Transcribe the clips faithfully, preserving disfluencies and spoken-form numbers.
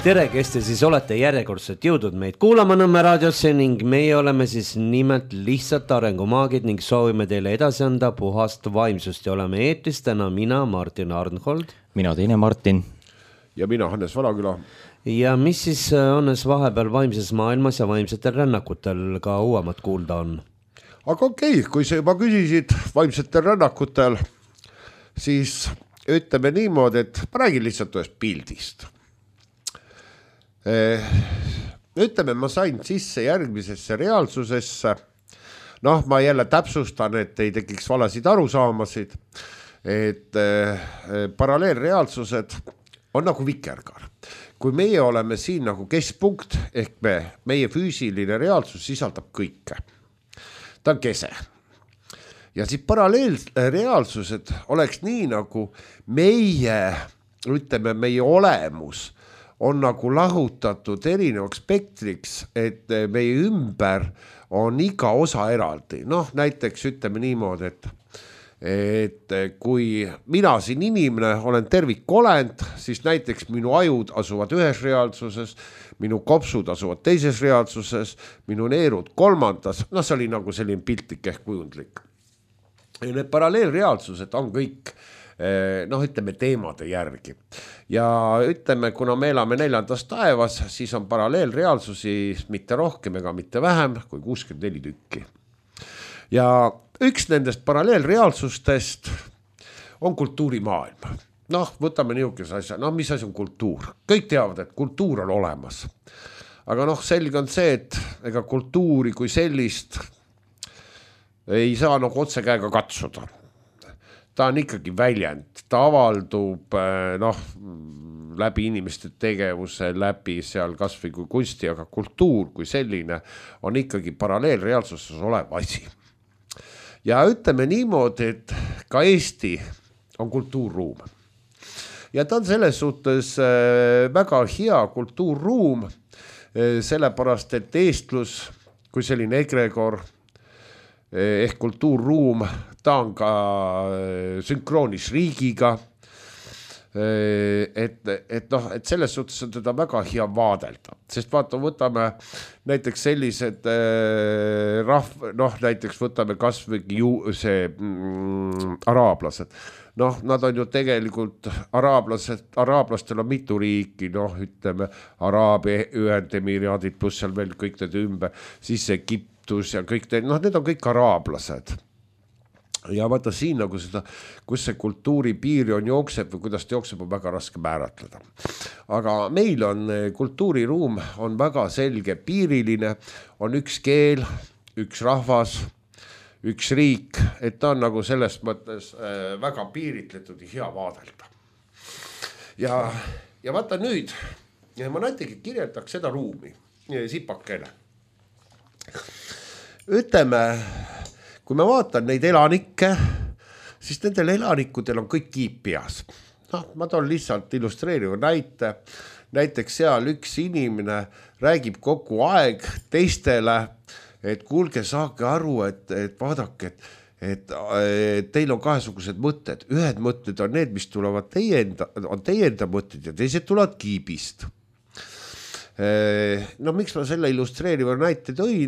tere, kes te siis olete järjekordselt jõudnud meid kuulama Nõmme raadiosse ning meie oleme siis nimelt lihtsalt arengumaagid ning soovime teile edasi anda puhast vaimsust ja oleme eetris täna mina, Martin Arnhold. Mina teine Martin. Ja mina Hannes Valaküla. Ja mis siis Hannes vahepeal vaimses maailmas ja vaimsetel rännakutel ka uuemat kuulda on? Aga okei, okay, kui sa juba küsisid vaimsetel rännakutel, siis ütleme niimoodi, et ma räägin lihtsalt ühest pildist. Ütleme, ma sain sisse järgmisesse reaalsusesse. Noh, ma jälle täpsustan, et ei tekiks valasid arusaamasid, et paralleelreaalsused on nagu vikerkaar. Kui meie oleme siin nagu keskpunkt, ehk me, meie füüsiline reaalsus sisaldab kõike. Ta on kese. Ja siis paralleelreaalsused oleks nii nagu meie, ütleme, meie olemus on nagu lahutatud erinevaks spektriks, et meie ümber on iga osa eraldi. Noh, näiteks ütleme niimoodi, et, et kui mina siin inimene olen tervikolend, siis näiteks minu ajud asuvad ühes reaalsuses, minu kopsud asuvad teises reaalsuses, minu neerud kolmandas, noh, see oli nagu selline piltlik ehk kujundlik. Ja need paralleelreaalsused on kõik noh, ütleme teemade järgi. Ja ütleme, kuna me elame neljandas taevas, siis on paralleelreaalsusi mitte rohkem ega mitte vähem kui kuuskümmend neli tükki. Ja üks nendest paralleelreaalsustest on kultuurimaailm. Noh, võtame niisuguse asja, noh, mis asi on kultuur? Kõik teavad, et kultuur on olemas. Aga noh, selge on see, et ega kultuuri kui sellist ei saa nagu otse käega katsuda. Ta on ikkagi väljend, ta avaldub noh, läbi inimeste tegevuse, läbi seal kas või kui kunsti, aga kultuur kui selline on ikkagi paralleelreaalsuses olev asi. Ja ütleme niimoodi, et ka Eesti on kultuurruum. Ja ta on selles suhtes väga hea kultuurruum, sellepärast, et eestlus kui selline egregor ehk kultuurruum, ta on ka sünkroonis riigiga, et, et, noh, et selles suhtes on teda väga hea vaadelda. Sest vaata, võtame näiteks sellised rahv, noh, näiteks võtame kas või ju, see mm, araablased. Noh, nad on ju tegelikult araablased, araablastel on mitu riiki, noh, ütleme, Araabia Ühendemiraadid pluss seal veel kõik need ümber, siis see Egiptus ja kõik need, noh, need on kõik araablased. Ja vaata siin nagu seda, kus see kultuuri piiri on jookseb või kuidas ta jookseb, on väga raske määratleda. Aga meil on kultuuriruum on väga selge piiriline, on üks keel, üks rahvas, üks riik, et ta on nagu selles mõttes väga piiritletud ja hea vaadelda. Ja, ja vaata nüüd, ja ma näitegi kirjeldaks seda ruumi, sipakene. Ütleme, kui me vaatan neid elanikke, siis nendel elanikudel on kõik kiip peas. No, ma toon lihtsalt illustreeriva näite. Näiteks seal üks inimene räägib kogu aeg teistele, et kuulge, saage aru, et, et vaadake, et, et, et teil on kahesugused mõtted. Ühed mõtted on need, mis tulevad teie enda, on teie enda mõtted ja teised tulevad kiibist. No miks ma selle illustreeriva näite tõin?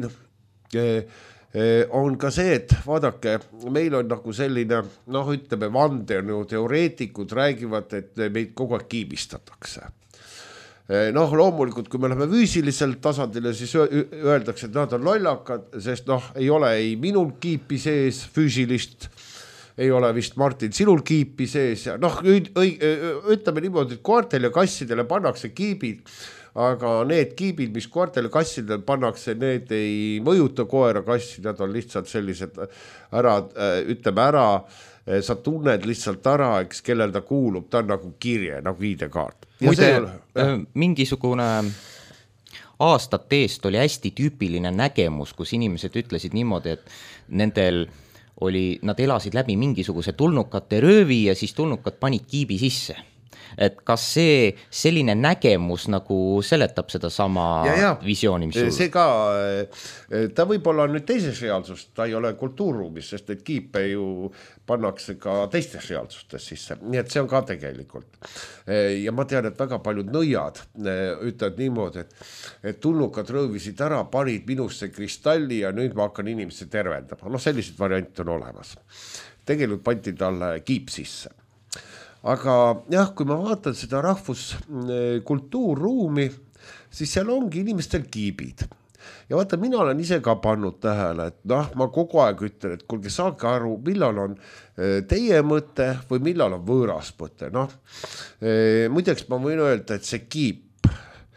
On ka see, et vaadake, meil on nagu selline, noh, ütleme, vande on ju teoreetikud räägivad, et meid kogu aeg kiibistatakse. Noh, loomulikult, kui me läheme füüsilisel tasandile, siis öeldakse, et nad on lollakad, sest noh, ei ole ei minul kiipi sees füüsilist, ei ole vist Martin sinul kiipi sees ja noh, ütleme niimoodi, et koertel ja kassidele pannakse kiibid, aga need kiibid, mis koertele kassidele pannakse, need ei mõjuta koera kassi, nad on lihtsalt sellised ära, ütleme ära, sa tunned lihtsalt ära, eks kellel ta kuulub, ta on nagu kirje, nagu I D-kaart. Muide, mingisugune aastate eest oli hästi tüüpiline nägemus, kus inimesed ütlesid niimoodi, et nendel oli, nad elasid läbi mingisuguse tulnukate röövi ja siis tulnukad panid kiibi sisse. et kas see selline nägemus nagu seletab seda sama ja, ja. visiooni, mis sul? See ka, ta võib olla nüüd teises reaalsus, ta ei ole kultuurruumis, sest et kiipe ju pannakse ka teistes reaalsustes sisse, nii et see on ka tegelikult. Ja ma tean, et väga paljud nõiad ütlevad niimoodi, et, et tulnukad rõõvisid ära, panid minusse kristalli ja nüüd ma hakkan inimesi tervendama. No sellised variant on olemas. Tegelikult pandi talle kiip sisse. Aga jah, kui ma vaatan seda rahvuskultuurruumi, siis seal ongi inimestel kiibid. Ja vaata, mina olen ise ka pannud tähele, et noh, ma kogu aeg ütlen, et kuulge, saage aru, millal on teie mõte või millal on võõras mõte. Noh, muideks ma võin öelda, et see kiip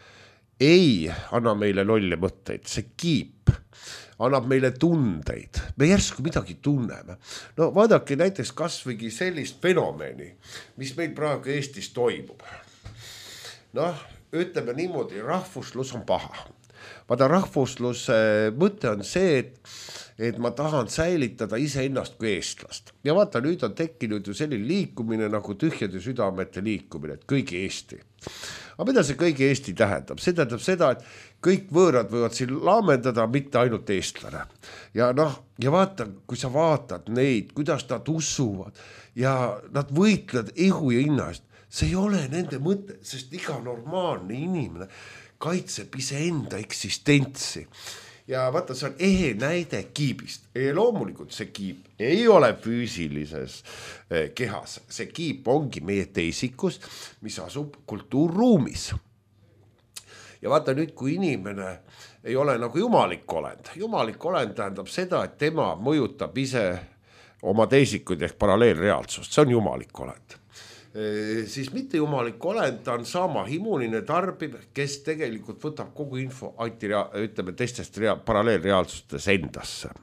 ei anna meile lolle mõtteid, see kiip annab meile tundeid, me järsku midagi tunneme. No vaadake näiteks kasvõigi sellist fenomeni, mis meil praegu Eestis toimub. Noh, ütleme niimoodi, rahvuslus on paha. Vaata, rahvusluse mõte on see, et, et ma tahan säilitada iseennast kui eestlast. Ja vaata, nüüd on tekkinud ju selline liikumine nagu tühjade südamete liikumine, et kõigi Eesti. Aga mida see kõigi Eesti tähendab? See tähendab seda, et kõik võõrad võivad siin laamendada, mitte ainult eestlane. Ja noh, ja vaata, kui sa vaatad neid, kuidas nad usuvad ja nad võitlevad ihu ja hinna eest, see ei ole nende mõte, sest iga normaalne inimene kaitseb iseenda eksistentsi. Ja vaata, see on ehe näide kiibist. Ja loomulikult see kiip ei ole füüsilises kehas. See kiip ongi meie teisikus, mis asub kultuurruumis. Ja vaata nüüd, kui inimene ei ole nagu jumalik olend. Jumalik olend tähendab seda, et tema mõjutab ise oma teisikud ehk paralleelreaalsust. See on jumalik olend. Siis mitte jumalik olend, ta on sama immuunine tarbiv, kes tegelikult võtab kogu info antirea, ütleme, teistest rea, paralleelreaalsustes endasse.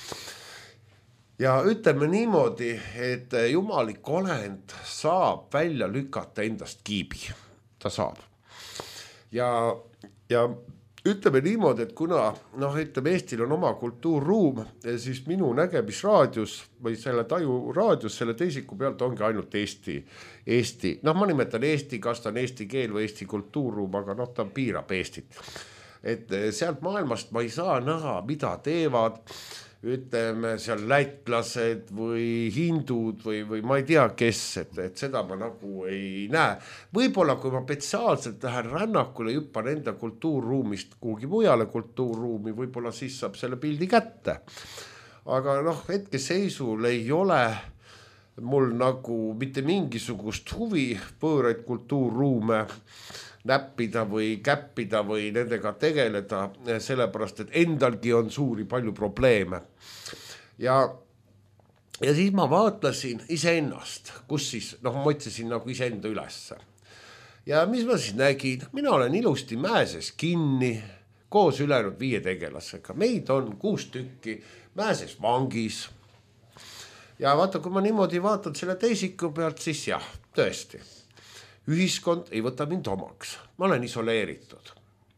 Ja ütleme niimoodi, et jumalik olend saab välja lükata endast kiibi. Ta saab. Ja, ja ütleme niimoodi, et kuna noh, ütleme, Eestil on oma kultuurruum, siis minu nägemisraadius või selle taju raadius selle teisiku pealt ongi ainult Eesti, Eesti. Noh, ma nimetan Eesti, kas ta on eesti keel või Eesti kultuurruum, aga noh, ta piirab Eestit. Et sealt maailmast ma ei saa näha, mida teevad, ütleme, seal lätlased või hindud või, või ma ei tea kes, et, et seda ma nagu ei näe. Võib-olla kui ma spetsiaalselt lähen rännakule, jüppan enda kultuurruumist kuhugi mujale kultuurruumi, võib-olla siis saab selle pildi kätte. Aga noh, hetke seisul ei ole mul nagu mitte mingisugust huvi võõraid kultuurruume näppida või käppida või nendega tegeleda, sellepärast, et endalgi on suuri palju probleeme. Ja, ja siis ma vaatlesin iseennast, kus siis, noh, ma otsisin nagu iseenda ülesse. Ja mis ma siis nägin? Mina olen ilusti mäeses kinni, koos ülejäänud viie tegelasega. Meid on kuus tükki mäeses vangis. Ja vaata, kui ma niimoodi vaatan selle teisiku pealt, siis jah, tõesti. Ühiskond ei võta mind omaks. Ma olen isoleeritud.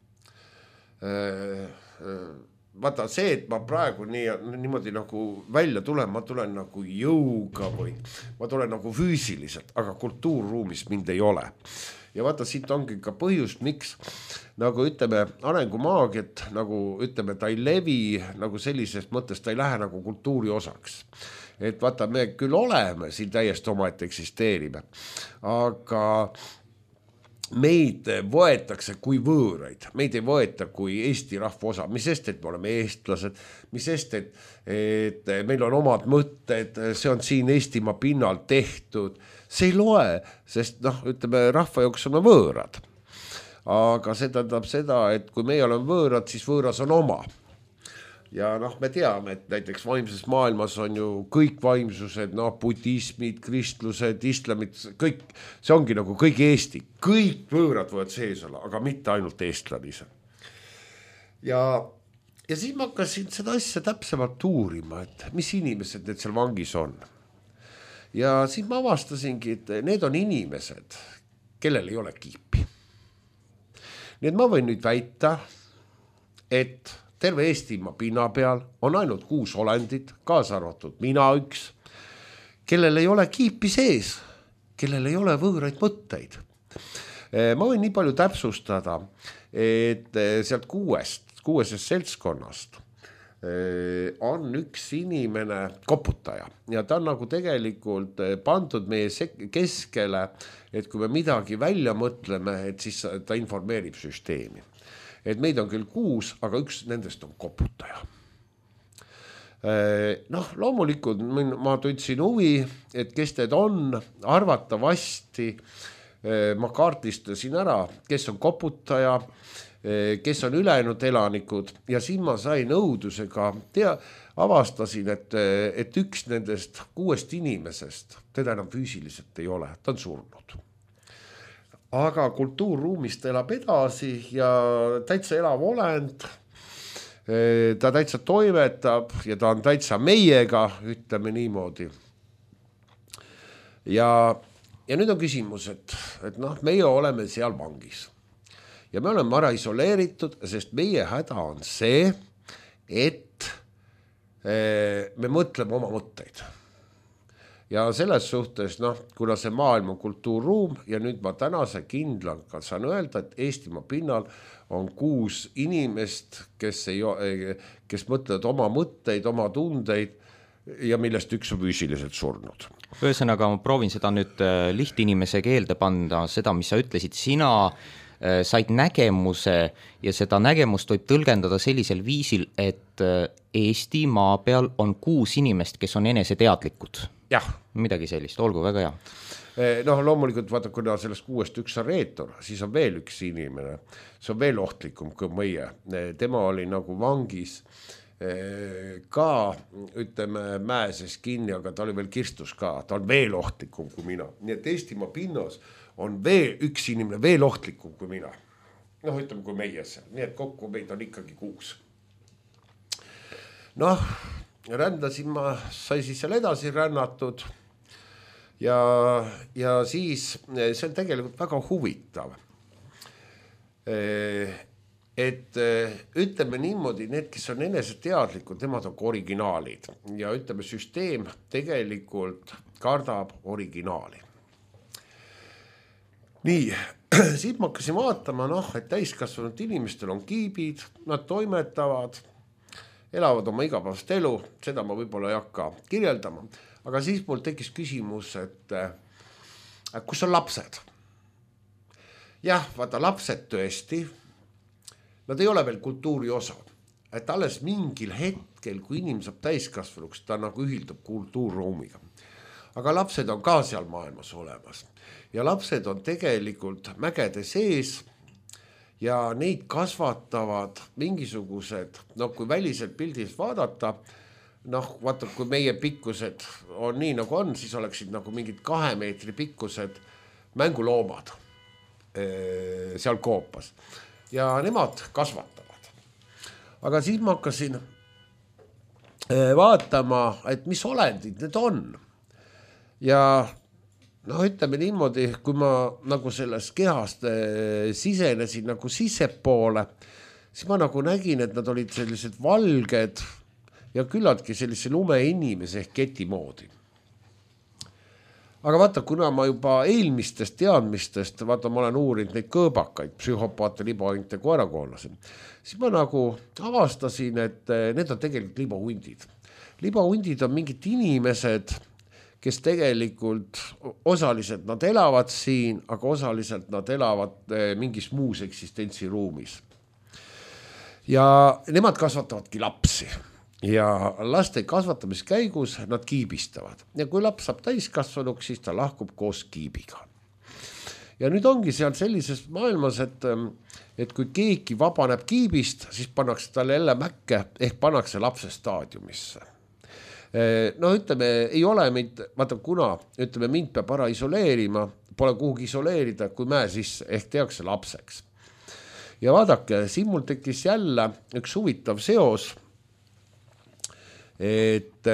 Vaata see, et ma praegu nii, niimoodi nagu välja tulen, ma tulen nagu jõuga või ma tulen nagu füüsiliselt, aga kultuurruumis mind ei ole. Ja vaata, siit ongi ka põhjust, miks nagu ütleme arengumaagiat, nagu ütleme, ta ei levi nagu sellisest mõttes, ta ei lähe nagu kultuuri osaks. Et vaata, me küll oleme siin täiesti omaette eksisteerime, aga meid võetakse kui võõraid, meid ei võeta kui Eesti rahva osa, mis sest, et me oleme eestlased, mis sest, et, et meil on omad mõtted, see on siin Eestimaa pinnal tehtud, see ei loe, sest noh, ütleme, rahva jooks on võõrad. Aga see tähendab seda, et kui meie oleme võõrad, siis võõras on oma. Ja noh, me teame, et näiteks vaimses maailmas on ju kõik vaimsused, noh, budismid, kristlused, islamid, kõik, see ongi nagu kõik Eesti, kõik võõrad võivad sees olla, aga mitte ainult eestlanise. Ja, ja siis ma hakkasin seda asja täpsemalt uurima, et mis inimesed need seal vangis on. Ja siis ma avastasingi, et need on inimesed, kellel ei ole kiipi. Nii et ma võin nüüd väita, et terve Eestimaa pinna peal on ainult kuus olendit, kaasa arvatud mina üks, kellel ei ole kiipi sees, kellel ei ole võõraid mõtteid. Ma võin nii palju täpsustada, et sealt kuuest, kuuesest seltskonnast on üks inimene koputaja ja ta on nagu tegelikult pandud meie keskele, et kui me midagi välja mõtleme, et siis ta informeerib süsteemi. Et meid on küll kuus, aga üks nendest on koputaja. Noh, loomulikult ma tundsin huvi, et kes need on, arvatavasti ma kaardistasin ära, kes on koputaja, kes on ülejäänud elanikud ja siin ma sain õudusega, tea, avastasin, et, et üks nendest kuuest inimesest, teda enam füüsiliselt ei ole, ta on surnud. Aga kultuurruumist elab edasi ja täitsa elav olend, ta täitsa toimetab ja ta on täitsa meiega, ütleme niimoodi. Ja, ja nüüd on küsimus, et, et noh, meie oleme seal vangis. Ja me oleme ära isoleeritud, sest meie häda on see, et me mõtleme oma mõtteid. Ja selles suhtes, noh, kuna see maailm on kultuurruum ja nüüd ma tänase kindlalt saan öelda, et Eestimaa pinnal on kuus inimest, kes, ei, kes mõtlevad oma mõtteid, oma tundeid ja millest üks on füüsiliselt surnud. Ühesõnaga, ma proovin seda nüüd lihtinimese keelde panda, seda, mis sa ütlesid, sina said nägemuse ja seda nägemust võib tõlgendada sellisel viisil, et Eesti maa peal on kuus inimest, kes on eneseteadlikud. Jah. Midagi sellist, olgu, väga hea. Noh, loomulikult vaata, kuna sellest kuuest üks on reetor, siis on veel üks inimene, see on veel ohtlikum kui meie. Tema oli nagu vangis ka, ütleme, mäeses kinni, aga ta oli veel kirstus ka, ta on veel ohtlikum kui mina. Nii et Eestimaa pinnas on veel üks inimene veel ohtlikum kui mina. Noh, ütleme kui meie seal. Nii et kokku meid on ikkagi kuus. Noh, rändasin ma, sai siis seal edasi rännatud ja, ja siis see on tegelikult väga huvitav. Et ütleme niimoodi, need, kes on eneseteadlikud, nemad on originaalid ja ütleme, süsteem tegelikult kardab originaali. Nii, siit ma hakkasin vaatama, noh, et täiskasvanud inimestel on kiibid, nad toimetavad, elavad oma igapäevast elu, seda ma võib-olla ei hakka kirjeldama, aga siis mul tekkis küsimus, et, et kus on lapsed? Jah, vaata lapsed tõesti, nad ei ole veel kultuuri osa, et alles mingil hetkel, kui inimene saab täiskasvanuks, ta nagu ühildub kultuurruumiga. Aga lapsed on ka seal maailmas olemas ja lapsed on tegelikult mägede sees ja neid kasvatavad mingisugused, noh, kui väliselt pildis vaadata, noh, vaata, kui meie pikkused on nii nagu on, siis oleksid nagu mingid kahe meetri pikkused mänguloomad seal koopas ja nemad kasvatavad. Aga siis ma hakkasin vaatama, et mis olendid need on. Ja noh, ütleme niimoodi, kui ma nagu sellest kehast sisenesin nagu sissepoole, siis ma nagu nägin, et nad olid sellised valged ja küllaltki sellise lumeinimese ehk keti moodi. Aga vaata, kuna ma juba eelmistest teadmistest, vaata, ma olen uurinud neid kõõbakaid, psühhopaate, libahuntide, koerakoolasi, siis ma nagu avastasin, et need on tegelikult libahundid. Libahundid on mingid inimesed, kes tegelikult osaliselt nad elavad siin, aga osaliselt nad elavad mingis muus eksistentsiruumis. Ja nemad kasvatavadki lapsi ja laste kasvatamise käigus nad kiibistavad. Ja kui laps saab täiskasvanuks, siis ta lahkub koos kiibiga. Ja nüüd ongi seal sellises maailmas, et, et kui keegi vabaneb kiibist, siis pannakse talle jälle mäkke ehk pannakse lapse staadiumisse. No ütleme, ei ole mind, vaata kuna, ütleme, mind peab ära isoleerima, pole kuhugi isoleerida, kui mäe sisse, ehk tehakse lapseks. Ja vaadake, siin mul tekkis jälle üks huvitav seos, et,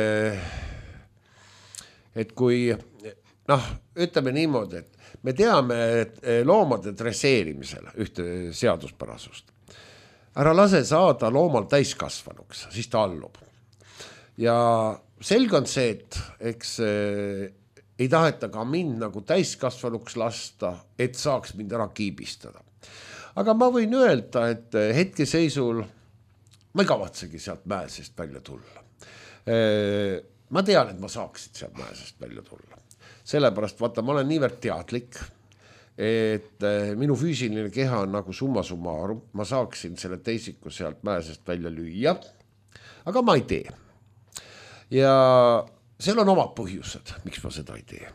et kui, noh, ütleme niimoodi, et me teame et loomade dresseerimisel ühte seaduspärasust. Ära lase saada loomal täiskasvanuks, siis ta allub. Ja selge on see, et eks ei taheta ka mind nagu täiskasvanuks lasta, et saaks mind ära kiibistada. Aga ma võin öelda, et hetkeseisul ma ei kavatsegi sealt mäesest välja tulla. Ma tean, et ma saaksin sealt mäesest välja tulla. Sellepärast, vaata, ma olen niivõrd teadlik, et minu füüsiline keha on nagu summa summarum, ma saaksin selle teisiku sealt mäesest välja lüüa, aga ma ei tee. Ja seal on omad põhjused, miks ma seda ei tee.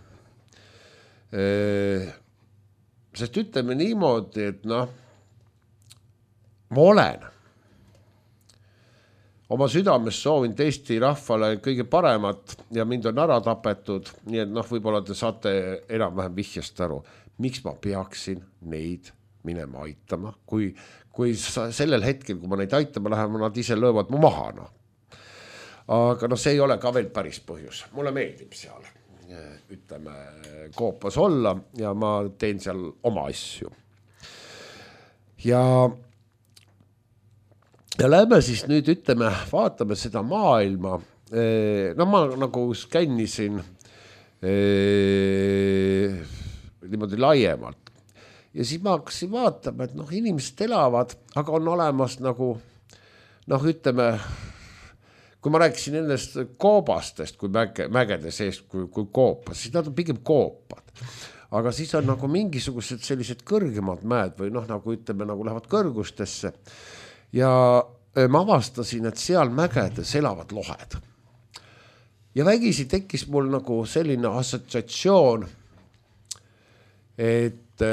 Sest ütleme niimoodi, et noh, ma olen oma südames soovin Eesti rahvale kõige paremat ja mind on ära tapetud, nii et noh, võib-olla te saate enam-vähem vihjast aru, miks ma peaksin neid minema aitama, kui, kui sellel hetkel, kui ma neid aitama lähen, nad ise löövad mu maha. No. Aga no see ei ole ka veel päris põhjus. Mulle meeldib seal, ütleme, koopas olla ja ma teen seal oma asju. Ja Ja lähme siis nüüd ütleme, vaatame seda maailma. No ma nagu skännisin niimoodi laiemalt. Ja siis ma hakkasin vaatama, et noh, inimesed elavad, aga on olemas nagu, noh ütleme, kui ma rääkisin nendest koobastest, kui mäge, mägede seest, kui, kui koopas, siis nad on pigem koopad. Aga siis on nagu mingisugused sellised kõrgemad mäed või noh, nagu ütleme, nagu lähevad kõrgustesse. Ja ma avastasin, et seal mägedes elavad lohed. Ja vägisi tekkis mul nagu selline assotsiatsioon, et,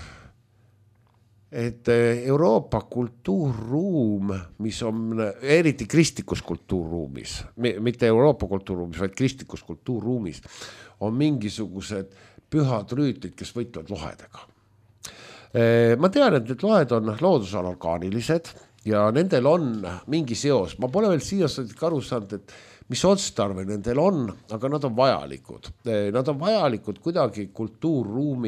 et Euroopa kultuurruum, mis on eriti kristlikus kultuurruumis, mitte Euroopa kultuurruumis, vaid kristlikus kultuurruumis, on mingisugused pühad rüütlid, kes võitlevad lohedega. Ma tean, et need lohed on loodusanorgaanilised, ja nendel on mingi seos. Ma pole veel siia aru saanud, et mis otstarve nendel on, aga nad on vajalikud. Nad on vajalikud kuidagi kultuurruumi.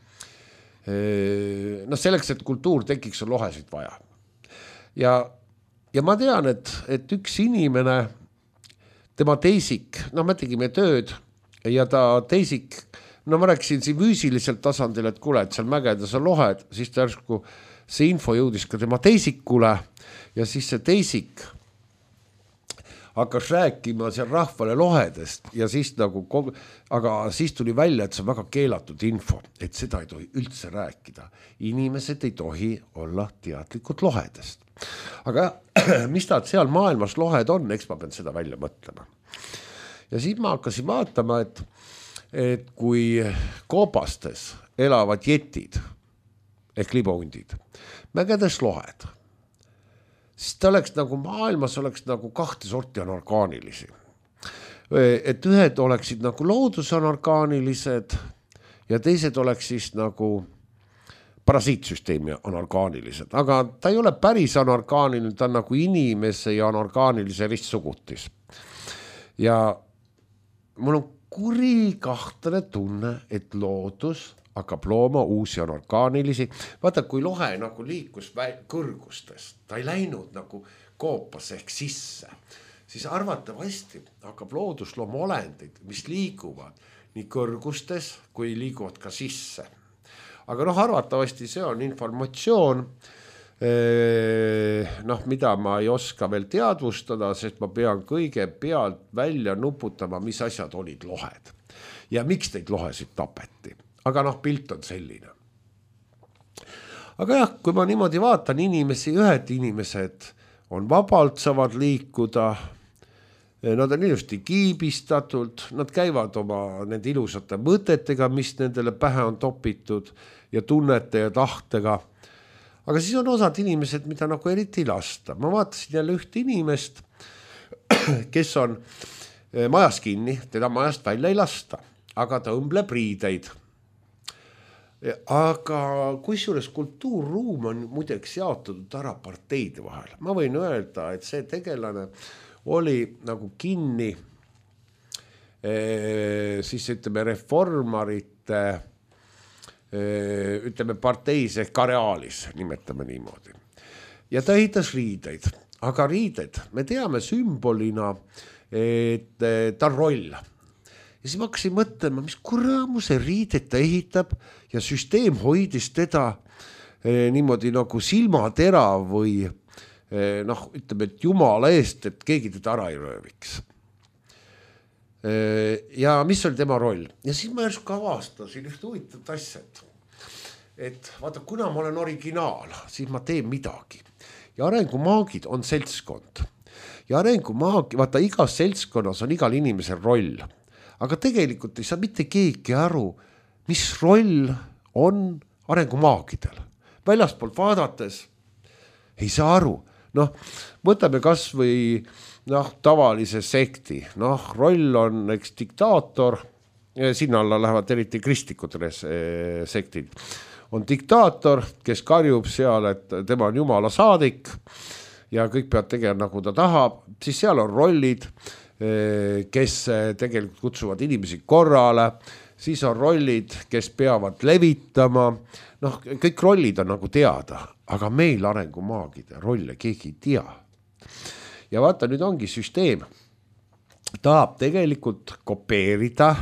No selleks, et kultuur tekiks, on lohesid vaja. Ja, ja ma tean, et, et üks inimene, tema teisik, no me tegime tööd ja ta teisik, no ma rääkisin siin füüsiliselt tasandil, et kuule, et seal mägedes on lohed, siis ta järsku see info jõudis ka tema teisikule ja siis see teisik hakkas rääkima seal rahvale lohedest ja siis nagu, aga siis tuli välja, et see on väga keelatud info, et seda ei tohi üldse rääkida. Inimesed ei tohi olla teadlikud lohedest. Aga mis nad seal maailmas lohed on, eks ma pean seda välja mõtlema. Ja siis ma hakkasin vaatama, et, et kui koopastes elavad jetid, ehk libahundid, mägedes lohed, siis ta oleks nagu maailmas oleks nagu kahte sorti anorgaanilisi. Et ühed oleksid nagu loodusanorgaanilised ja teised oleks siis nagu parasiitsüsteemi anorgaanilised. Aga ta ei ole päris anorgaaniline, ta on nagu inimese ja anorgaanilise ristsugutis. Ja mul on kuri kahtlane tunne, et loodus hakkab looma uusi anorgaanilisi. Vaata, kui lohe nagu liikus kõrgustest, ta ei läinud nagu koopas ehk sisse, siis arvatavasti hakkab loodus looma olendid, mis liiguvad nii kõrgustes, kui liiguvad ka sisse. Aga noh, arvatavasti see on informatsioon, noh, mida ma ei oska veel teadvustada, sest ma pean kõige pealt välja nuputama, mis asjad olid lohed. Ja miks neid lohesid tapeti. Aga noh, pilt on selline. Aga jah, kui ma niimoodi vaatan inimesi, ühed inimesed on vabalt, saavad liikuda, nad on ilusti kiibistatult, nad käivad oma nende ilusate mõtetega, mis nendele pähe on topitud ja tunnete ja tahtega. Aga siis on osad inimesed, mida nagu eriti lasta. Ma vaatasin jälle üht inimest, kes on majas kinni, teda majast välja ei lasta, aga ta õmbleb riideid. Aga kusjuures kultuurruum on muideks jaotatud ära parteide vahel. Ma võin öelda, et see tegelane oli nagu kinni siis ütleme reformarite ütleme parteis ehk kareaalis, nimetame niimoodi. Ja ta ehitas riideid, aga riided, me teame sümbolina, et ta on roll. ja siis ma hakkasin mõtlema, mis kuramuse riidet ta ehitab ja süsteem hoidis teda eh, niimoodi nagu silmatera või eh, noh, ütleme, et jumala eest, et keegi teda ära ei rööviks. Eh, ja mis oli tema roll? Ja siis ma järsku avastasin üht huvitavat asja, et, et vaata, kuna ma olen originaal, siis ma teen midagi. Ja arengumaagid on seltskond. Ja arengumaagi, vaata, igas seltskonnas on igal inimesel roll. Aga tegelikult ei saa mitte keegi aru, mis roll on arengumaagidel. Väljastpoolt vaadates ei saa aru. Noh, võtame kas või noh, tavalise sekti. Noh, roll on eks diktaator, sinna alla lähevad eriti kristlikud sektid. On diktaator, kes karjub seal, et tema on jumala saadik ja kõik peavad tegema nagu ta tahab, siis seal on rollid, kes tegelikult kutsuvad inimesi korrale, siis on rollid, kes peavad levitama, noh, kõik rollid on nagu teada, aga meil arengumaagide rolle keegi ei tea. Ja vaata, nüüd ongi süsteem, tahab tegelikult kopeerida,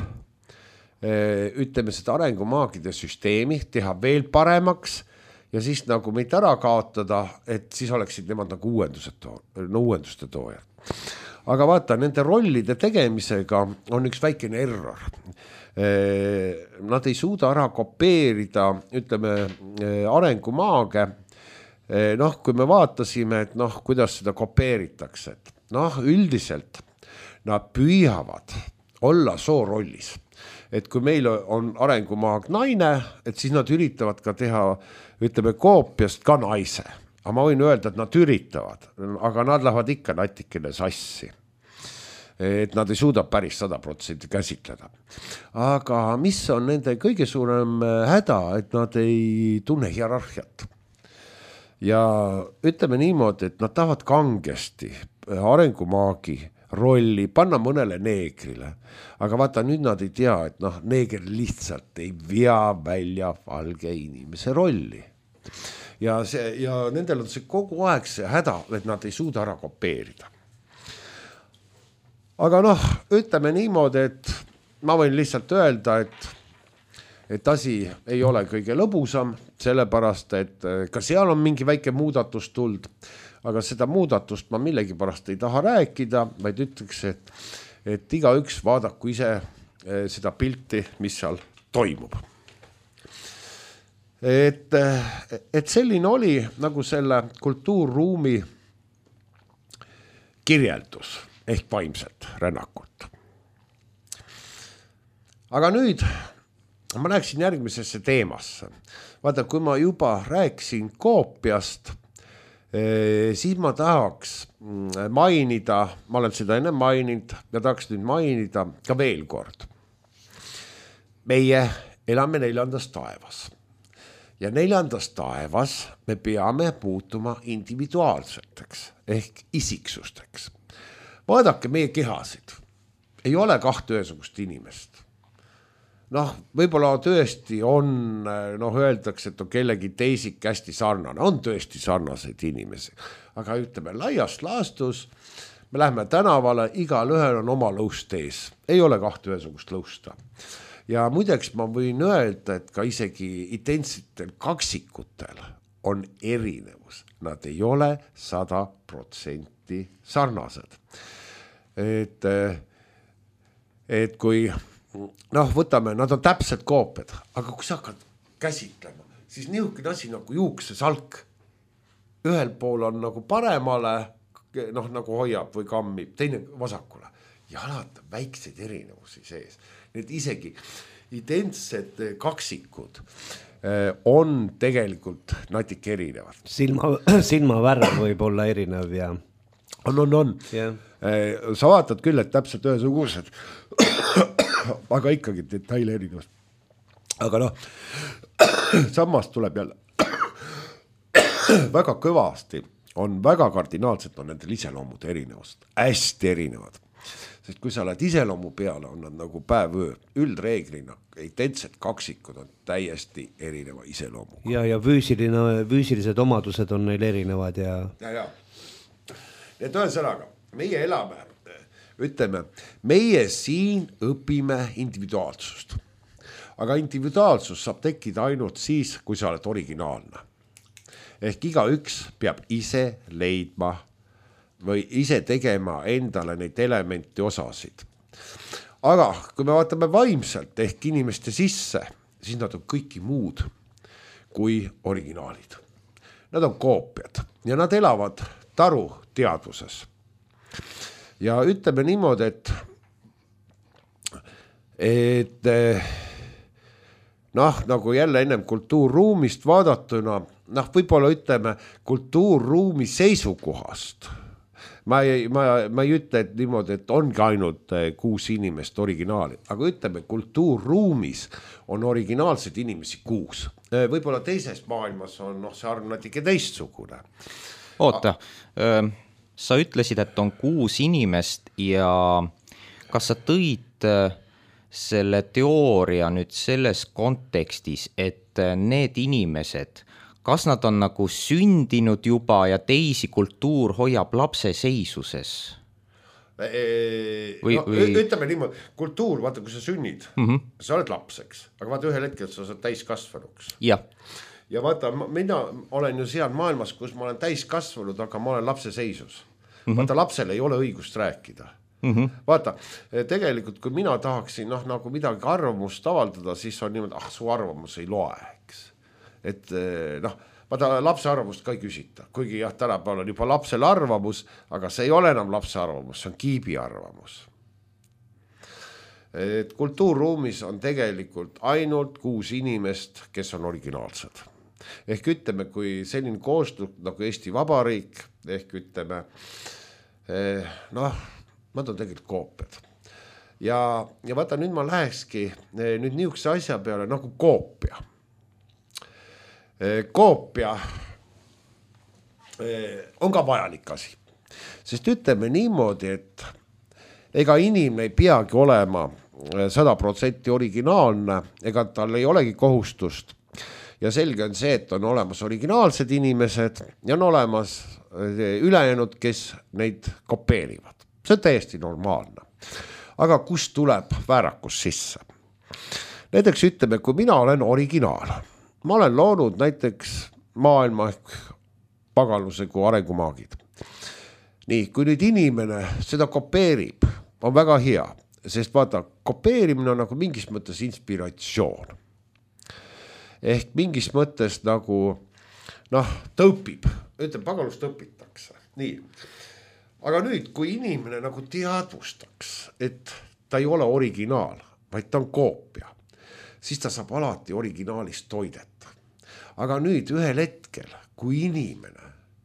ütleme seda arengumaagide süsteemi, teha veel paremaks, ja siis nagu meid ära kaotada, et siis oleksid nemad nagu uuendused too, no uuenduste toojad. Aga vaata, nende rollide tegemisega on üks väikene error. Nad ei suuda ära kopeerida, ütleme, arengumaage. Noh, kui me vaatasime, et noh, kuidas seda kopeeritakse, et noh, üldiselt nad püüavad olla soo rollis. Et kui meil on arengumaag naine, et siis nad üritavad ka teha, ütleme, koopiast ka naise. Aga ma võin öelda, et nad üritavad, aga nad lähevad ikka natikene sassi. Et nad ei suuda päris sada protsenti käsitleda. Aga mis on nende kõige suurem häda, et nad ei tunne hierarhiat. Ja ütleme niimoodi, et nad tahavad kangesti arengumaagi rolli, panna mõnele neegrile. Aga vaata, nüüd nad ei tea, et noh, neeger lihtsalt ei vea välja valge inimese rolli. Ja, see, ja nendel on see kogu aeg see häda, et nad ei suuda ära kopeerida. Aga noh, ütleme niimoodi, et ma võin lihtsalt öelda, et, et asi ei ole kõige lõbusam, sellepärast, et ka seal on mingi väike muudatus tuld, aga seda muudatust ma millegi pärast ei taha rääkida, vaid ütleks, et, et iga üks vaadaku ise seda pilti, mis seal toimub. Et, et selline oli nagu selle kultuurruumi kirjeldus ehk vaimselt rännakut. Aga nüüd ma läheksin järgmisesse teemasse. Vaata, kui ma juba rääkisin koopiast, siis ma tahaks mainida, ma olen seda enne maininud ja tahaks nüüd mainida ka veel kord. Meie elame neljandas taevas ja neljandas taevas me peame muutuma individuaalseteks ehk isiksusteks. Vaadake meie kehasid, ei ole kahte ühesugust inimest. Noh, võib-olla tõesti on, noh, öeldakse, et on kellegi teisik hästi sarnane, on tõesti sarnaseid inimesi, aga ütleme laias laastus, me läheme tänavale, igal ühel on oma lõust ees, ei ole kahte ühesugust lõusta. Ja muideks ma võin öelda, et ka isegi identsetel kaksikutel on erinevus, nad ei ole sada protsenti sarnased. Et, et kui noh, võtame, nad on täpsed koopiad, aga kui sa hakkad käsitlema, siis niisugune asi nagu juuksesalk. Ühel pool on nagu paremale, noh, nagu hoiab või kammib, teine vasakule. Jalad väikseid erinevusi sees. Need isegi identsed kaksikud on tegelikult natuke erinevad. Silma, silma värv võib olla erinev ja... On, on, on. Yeah. Sa vaatad küll, et täpselt ühesugused, aga ikkagi detaile erinevus. Aga noh, samas tuleb jälle väga kõvasti, on väga kardinaalselt on nendel iseloomud erinevust, hästi erinevad. Sest kui sa oled iseloomu peale, on nad nagu päevöö, üldreeglina, identsed kaksikud on täiesti erineva iseloomuga. Ja, ja füüsiline, füüsilised omadused on neil erinevad ja... Ja, ja. Et ühesõnaga, meie elame ütleme, meie siin õpime individuaalsust. Aga individuaalsus saab tekkida ainult siis, kui sa oled originaalne. Ehk iga üks peab ise leidma või ise tegema endale neid elementi osasid. Aga kui me vaatame vaimselt ehk inimeste sisse, siis nad on kõiki muud kui originaalid. Nad on koopiad ja nad elavad taru teadvuses. Ja ütleme niimoodi, et, et noh, nagu jälle ennem kultuurruumist vaadatuna, noh, võib-olla ütleme kultuurruumi seisukohast. Ma ei, ma, ma ei ütle, et niimoodi, et ongi ainult kuus inimest originaali, aga ütleme, kultuurruumis on originaalsed inimesi kuus. Võib-olla teises maailmas on noh, see arv natuke teistsugune. Oota, sa ütlesid, et on kuus inimest ja kas sa tõid selle teooria nüüd selles kontekstis, et need inimesed, kas nad on nagu sündinud juba ja teisi kultuur hoiab lapse seisuses? Või, no, või... Ütleme niimoodi, kultuur, vaata, kui sa sünnid, mm-hmm. sa oled lapseks, aga vaata ühel hetkel sa saad täiskasvanuks. Ja. ja vaata, mina olen ju seal maailmas, kus ma olen täiskasvanud, aga ma olen lapse seisus. Mm-hmm. Vaata, lapsel ei ole õigust rääkida. Mm-hmm. Vaata, tegelikult kui mina tahaksin noh, nagu midagi arvamust avaldada, siis on niimoodi, ah, su arvamus ei loe, eks. Et noh, vaata lapse arvamust ka ei küsita, kuigi jah, tänapäeval on juba lapsel arvamus, aga see ei ole enam lapse arvamus, see on kiibi arvamus. Et kultuurruumis on tegelikult ainult kuus inimest, kes on originaalsed. Ehk ütleme, kui selline koostöö nagu Eesti Vabariik, ehk ütleme, noh, nad on tegelikult koopiad. Ja, ja vaata, nüüd ma lähekski nüüd niisuguse asja peale nagu koopia. Koopia on ka vajalik asi, sest ütleme niimoodi, et ega inimene ei peagi olema sada protsenti originaalne, ega tal ei olegi kohustust ja selge on see, et on olemas originaalsed inimesed ja on olemas ülejäänud, kes neid kopeerivad. See on täiesti normaalne. Aga kust tuleb väärakus sisse? Näiteks ütleme, kui mina olen originaal, ma olen loonud näiteks maailma ehk pagaluse kui arengumaagid. Nii, kui nüüd inimene seda kopeerib, on väga hea, sest vaata, kopeerimine on nagu mingis mõttes inspiratsioon. Ehk mingis mõttes nagu, noh, tõupib, ütleme, pagalust õpitakse. Nii. Aga nüüd, kui inimene nagu teadvustaks, et ta ei ole originaal, vaid ta on koopia, siis ta saab alati originaalist toideta. Aga nüüd ühel hetkel, kui inimene,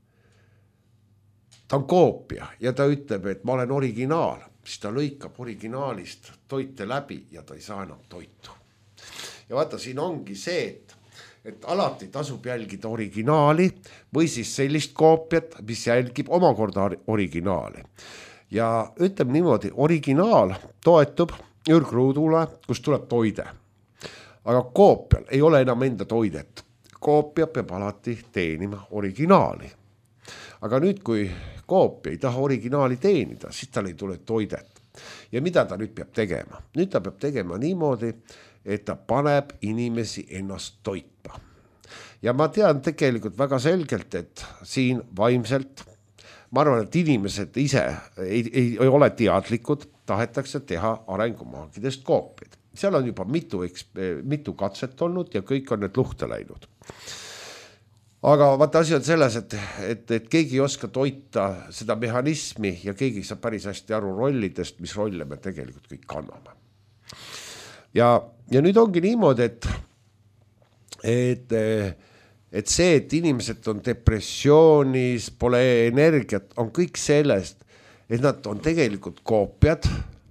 ta on koopia ja ta ütleb, et ma olen originaal, siis ta lõikab originaalist toite läbi ja ta ei saa enam toitu. Ja vaata, siin ongi see, et, et alati tasub jälgida originaali või siis sellist koopiat, mis jälgib omakorda originaali. Ja ütleme niimoodi, originaal toetub ürgruudule, kus tuleb toide. Aga koopial ei ole enam enda toidet. Koopia peab alati teenima originaali. Aga nüüd, kui koopia ei taha originaali teenida, siis tal ei tule toidet. Ja mida ta nüüd peab tegema? Nüüd ta peab tegema niimoodi, et ta paneb inimesi ennast toitma. Ja ma tean tegelikult väga selgelt, et siin vaimselt, ma arvan, et inimesed ise ei, ei, ei ole teadlikud, tahetakse teha arengumaagidest koopiad. Seal on juba mitu, mitu katset olnud ja kõik on need luhte läinud. Aga vaata, asi on selles, et, et, et keegi ei oska toita seda mehhanismi ja keegi saab päris hästi aru rollidest, mis rolle me tegelikult kõik kanname. Ja, ja nüüd ongi niimoodi, et, et, et see, et inimesed on depressioonis, pole energiat, on kõik sellest, et nad on tegelikult koopiad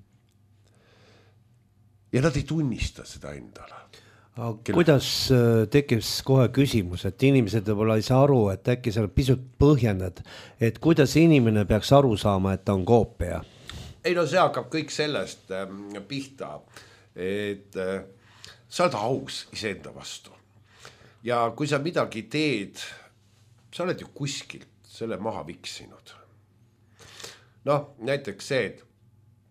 ja nad ei tunnista seda endale. Kelle? Kuidas tekib kohe küsimus, et inimesed võib-olla ei saa aru, et äkki seal pisut põhjendad, et kuidas inimene peaks aru saama, et ta on koopia? Ei no see hakkab kõik sellest pihta, et sa oled aus iseenda vastu. Ja kui sa midagi teed, sa oled ju kuskilt selle maha viksinud. Noh, näiteks see, et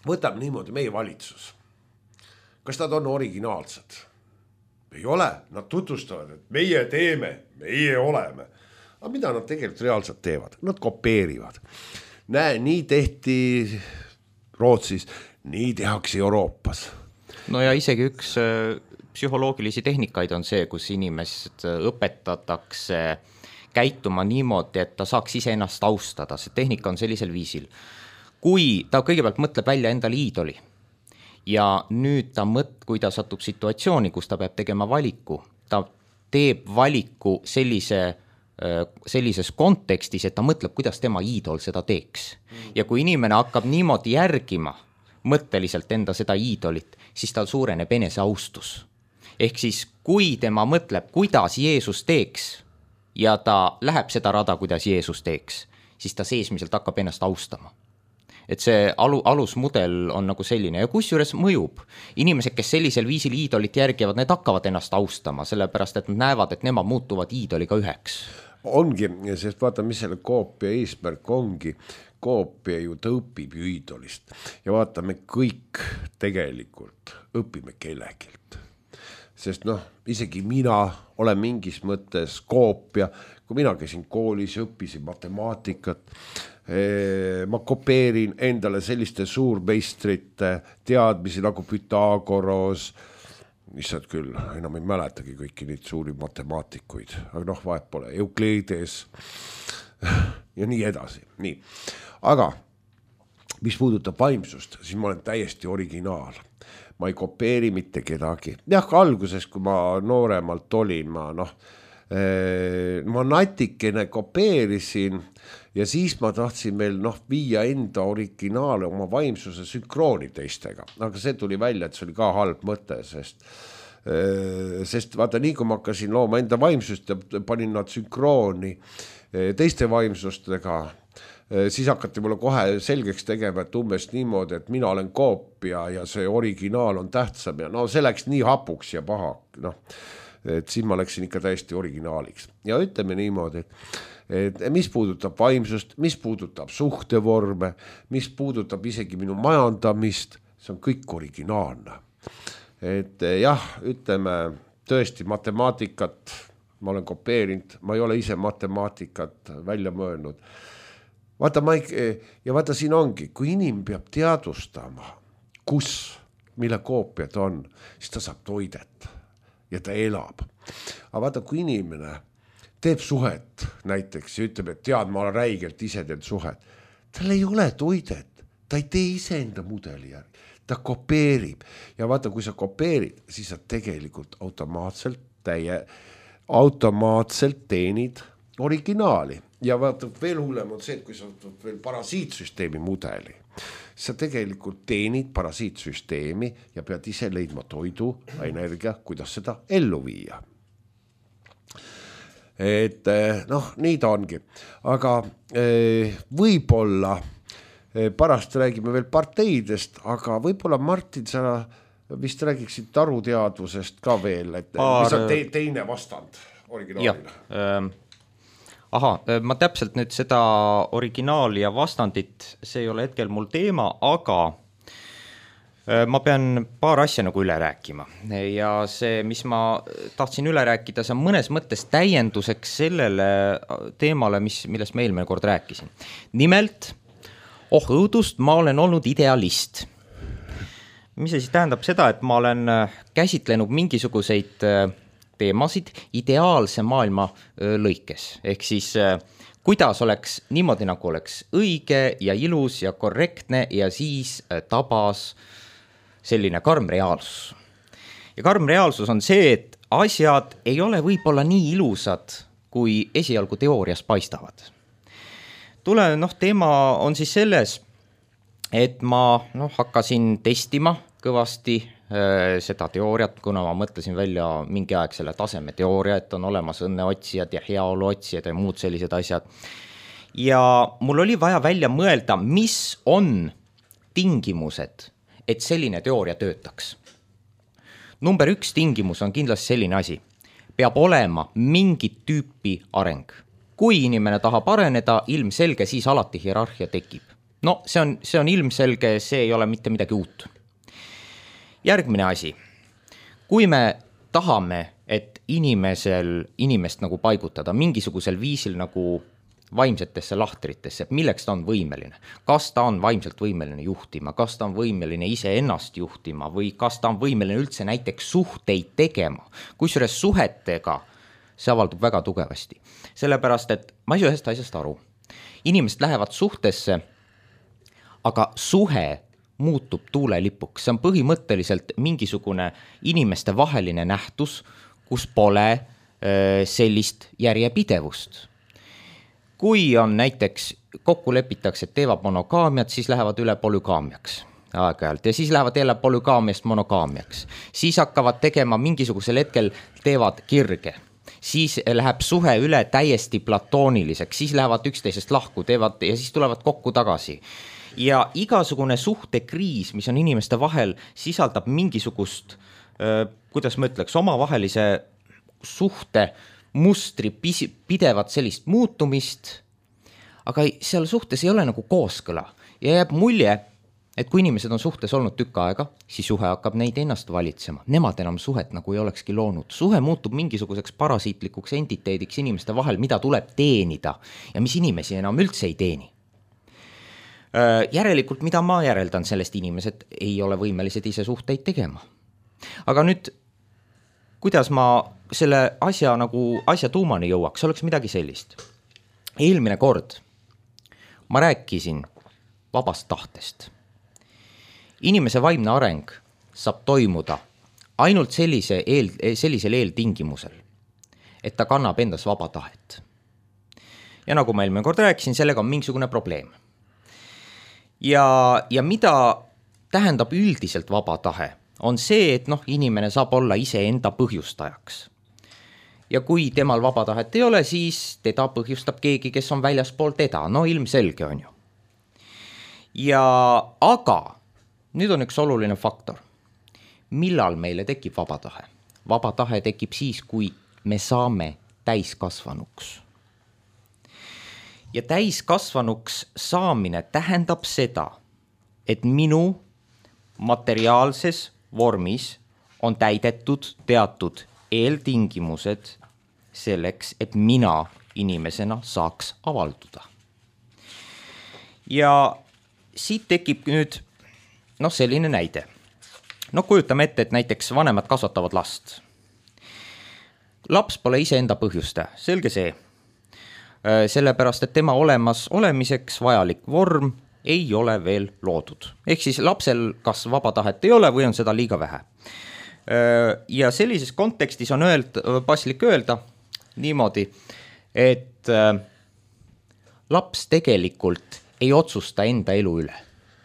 võtame niimoodi meie valitsus. Kas nad on originaalsed? Ei ole, nad tutvustavad, et meie teeme, meie oleme. Aga mida nad tegelikult reaalselt teevad? Nad kopeerivad. Näe, nii tehti Rootsis, nii tehakse Euroopas. No ja isegi üks psühholoogilisi tehnikaid on see, kus inimesed õpetatakse käituma niimoodi, et ta saaks ise ennast austada. See tehnika on sellisel viisil. Kui ta kõigepealt mõtleb välja endale iidoli ja nüüd ta mõt, kui ta satub situatsiooni, kus ta peab tegema valiku, ta teeb valiku sellise, sellises kontekstis, et ta mõtleb, kuidas tema iidol seda teeks. Ja kui inimene hakkab niimoodi järgima mõtteliselt enda seda iidolit, siis tal suureneb eneseaustus. Ehk siis, kui tema mõtleb, kuidas Jeesus teeks ja ta läheb seda rada, kuidas Jeesus teeks, siis ta seesmiselt hakkab ennast austama. Et see alu, alusmudel on nagu selline ja kusjuures mõjub. Inimesed, kes sellisel viisil iidolit järgivad, need hakkavad ennast austama, sellepärast et nad näevad, et nemad muutuvad iidoliga üheks. Ongi, sest vaata, mis selle koopia eesmärk ongi. Koopia ju ta õpib ju iidolist ja vaata, me kõik tegelikult õpime kellegilt. Sest noh, isegi mina olen mingis mõttes koopia, kui mina käisin koolis, õppisin matemaatikat, ma kopeerin endale selliste suurmeistrite teadmisi nagu Pythagoras, issand küll, enam ei mäletagi kõiki neid suuri matemaatikuid, aga noh, vahet pole, Euklides ja nii edasi. Nii. Aga mis puudutab vaimsust, siis ma olen täiesti originaal. Ma ei kopeeri mitte kedagi. Jah, alguses, kui ma nooremalt olin, ma noh, ma natikene kopeerisin ja siis ma tahtsin veel noh, viia enda originaale oma vaimsuse sünkrooni teistega. Aga see tuli välja, et see oli ka halb mõte, sest, sest vaata, nii kui ma hakkasin looma enda vaimsust ja panin nad sünkrooni teiste vaimsustega, siis hakati mulle kohe selgeks tegema, et umbes niimoodi, et mina olen koopia ja see originaal on tähtsam ja no see läks nii hapuks ja paha, noh, et siis ma läksin ikka täiesti originaaliks. Ja ütleme niimoodi, et mis puudutab vaimsust, mis puudutab suhtevorme, mis puudutab isegi minu majandamist, see on kõik originaalne. Et jah, ütleme tõesti matemaatikat, ma olen kopeerinud, ma ei ole ise matemaatikat välja mõelnud. Vaata, ma ei, ja vaata siin ongi, kui inim peab teadvustama, kus, mille koopiad on, siis ta saab toidet ja ta elab. Aga vaata, kui inimene teeb suhet näiteks ja ütleb, et tead, ma olen räigelt ise teed suhet, tal ei ole toidet, ta ei tee ise enda mudeli järgi, ta kopeerib ja vaata, kui sa kopeerid, siis sa tegelikult automaatselt täie, automaatselt teenid originaali. Ja vaata, veel hullem on see, et kui sa võtad veel parasiitsüsteemi mudeli, sa tegelikult teenid parasiitsüsteemi ja pead ise leidma toidu, energia, kuidas seda ellu viia. Et noh, nii ta ongi. Aga võib-olla pärast räägime veel parteidest, aga võib-olla Martin, sa vist räägiksid taruteadvusest ka veel, et Paar... mis on te teine vastand originaalile? Jah, aha, ma täpselt nüüd seda originaali ja vastandit, see ei ole hetkel mul teema, aga ma pean paar asja nagu üle rääkima ja see, mis ma tahtsin üle rääkida, see on mõnes mõttes täienduseks sellele teemale, mis, millest ma eelmine kord rääkisin. Nimelt, oh õudust, ma olen olnud idealist. Mis see siis tähendab seda, et ma olen käsitlenud mingisuguseid teemasid ideaalse maailma lõikes. Ehk siis, kuidas oleks niimoodi, nagu oleks õige ja ilus ja korrektne ja siis tabas selline karm reaalsus. Ja karm reaalsus on see, et asjad ei ole võib-olla nii ilusad, kui esialgu teoorias paistavad. Tule, noh, teema on siis selles, et ma noh, hakkasin testima kõvasti seda teooriat, kuna ma mõtlesin välja mingi aeg selle taseme teooria, et on olemas õnneotsijad ja heaoluotsijad ja muud sellised asjad. Ja mul oli vaja välja mõelda, mis on tingimused, et selline teooria töötaks. Number üks tingimus on kindlasti selline asi. Peab olema mingit tüüpi areng. Kui inimene tahab areneda, ilmselge, siis alati hierarhia tekib. no see on, see on ilmselge, see ei ole mitte midagi uut. Järgmine asi, kui me tahame, et inimesel, inimest nagu paigutada mingisugusel viisil nagu vaimsetesse lahtritesse, milleks ta on võimeline, kas ta on vaimselt võimeline juhtima, kas ta on võimeline ise ennast juhtima või kas ta on võimeline üldse näiteks suhteid tegema, kusjuures suhetega see avaldub väga tugevasti, sellepärast et ma ei saa ühest asjast aru, inimesed lähevad suhtesse, aga suhe muutub tuulelipuks, see on põhimõtteliselt mingisugune inimeste vaheline nähtus, kus pole sellist järjepidevust. Kui on näiteks kokku lepitakse, et teevad monogaamiat, siis lähevad üle polügaamiaks aeg-ajalt ja siis lähevad jälle polügaamiast monogaamiaks. Siis hakkavad tegema mingisugusel hetkel, teevad kirge. Siis läheb suhe üle täiesti platooniliseks, siis lähevad üksteisest lahku, teevad ja siis tulevad kokku tagasi. Ja igasugune suhtekriis, mis on inimeste vahel, sisaldab mingisugust, kuidas ma ütleks, omavahelise suhte mustri pidevat sellist muutumist, aga seal suhtes ei ole nagu kooskõla ja jääb mulje, et kui inimesed on suhtes olnud tükk aega, siis suhe hakkab neid ennast valitsema. Nemad enam suhet nagu ei olekski loonud. Suhe muutub mingisuguseks parasiitlikuks entiteediks inimeste vahel, mida tuleb teenida ja mis inimesi enam üldse ei teeni. Järelikult, mida ma järeldan sellest, inimesed ei ole võimelised ise suhteid tegema. Aga nüüd, kuidas ma selle asja nagu asja tuumani jõuaks, oleks midagi sellist. Eelmine kord ma rääkisin vabast tahtest. Inimese vaimne areng saab toimuda ainult sellise eel, sellisel eeltingimusel, et ta kannab endas vaba tahet. Ja nagu ma eelmine kord rääkisin, sellega on mingisugune probleem. Ja, ja mida tähendab üldiselt vaba tahe, on see, et noh, inimene saab olla ise enda põhjustajaks. Ja kui temal vaba tahet ei ole, siis teda põhjustab keegi, kes on väljaspool teda. No ilmselge on ju. Ja aga nüüd on üks oluline faktor. Millal meile tekib vaba tahe? Vaba tahe tekib siis, kui me saame täiskasvanuks. Ja täiskasvanuks saamine tähendab seda, et minu materiaalses vormis on täidetud teatud eeltingimused selleks, et mina inimesena saaks avalduda. Ja siit tekib nüüd noh, selline näide. No kujutame ette, et näiteks vanemad kasvatavad last. Laps pole ise enda põhjustaja, selge see. Sellepärast, et tema olemas olemiseks vajalik vorm ei ole veel loodud. Ehk siis lapsel kas vaba tahet ei ole või on seda liiga vähe. Ja sellises kontekstis on öeld, paslik öelda niimoodi, et laps tegelikult ei otsusta enda elu üle.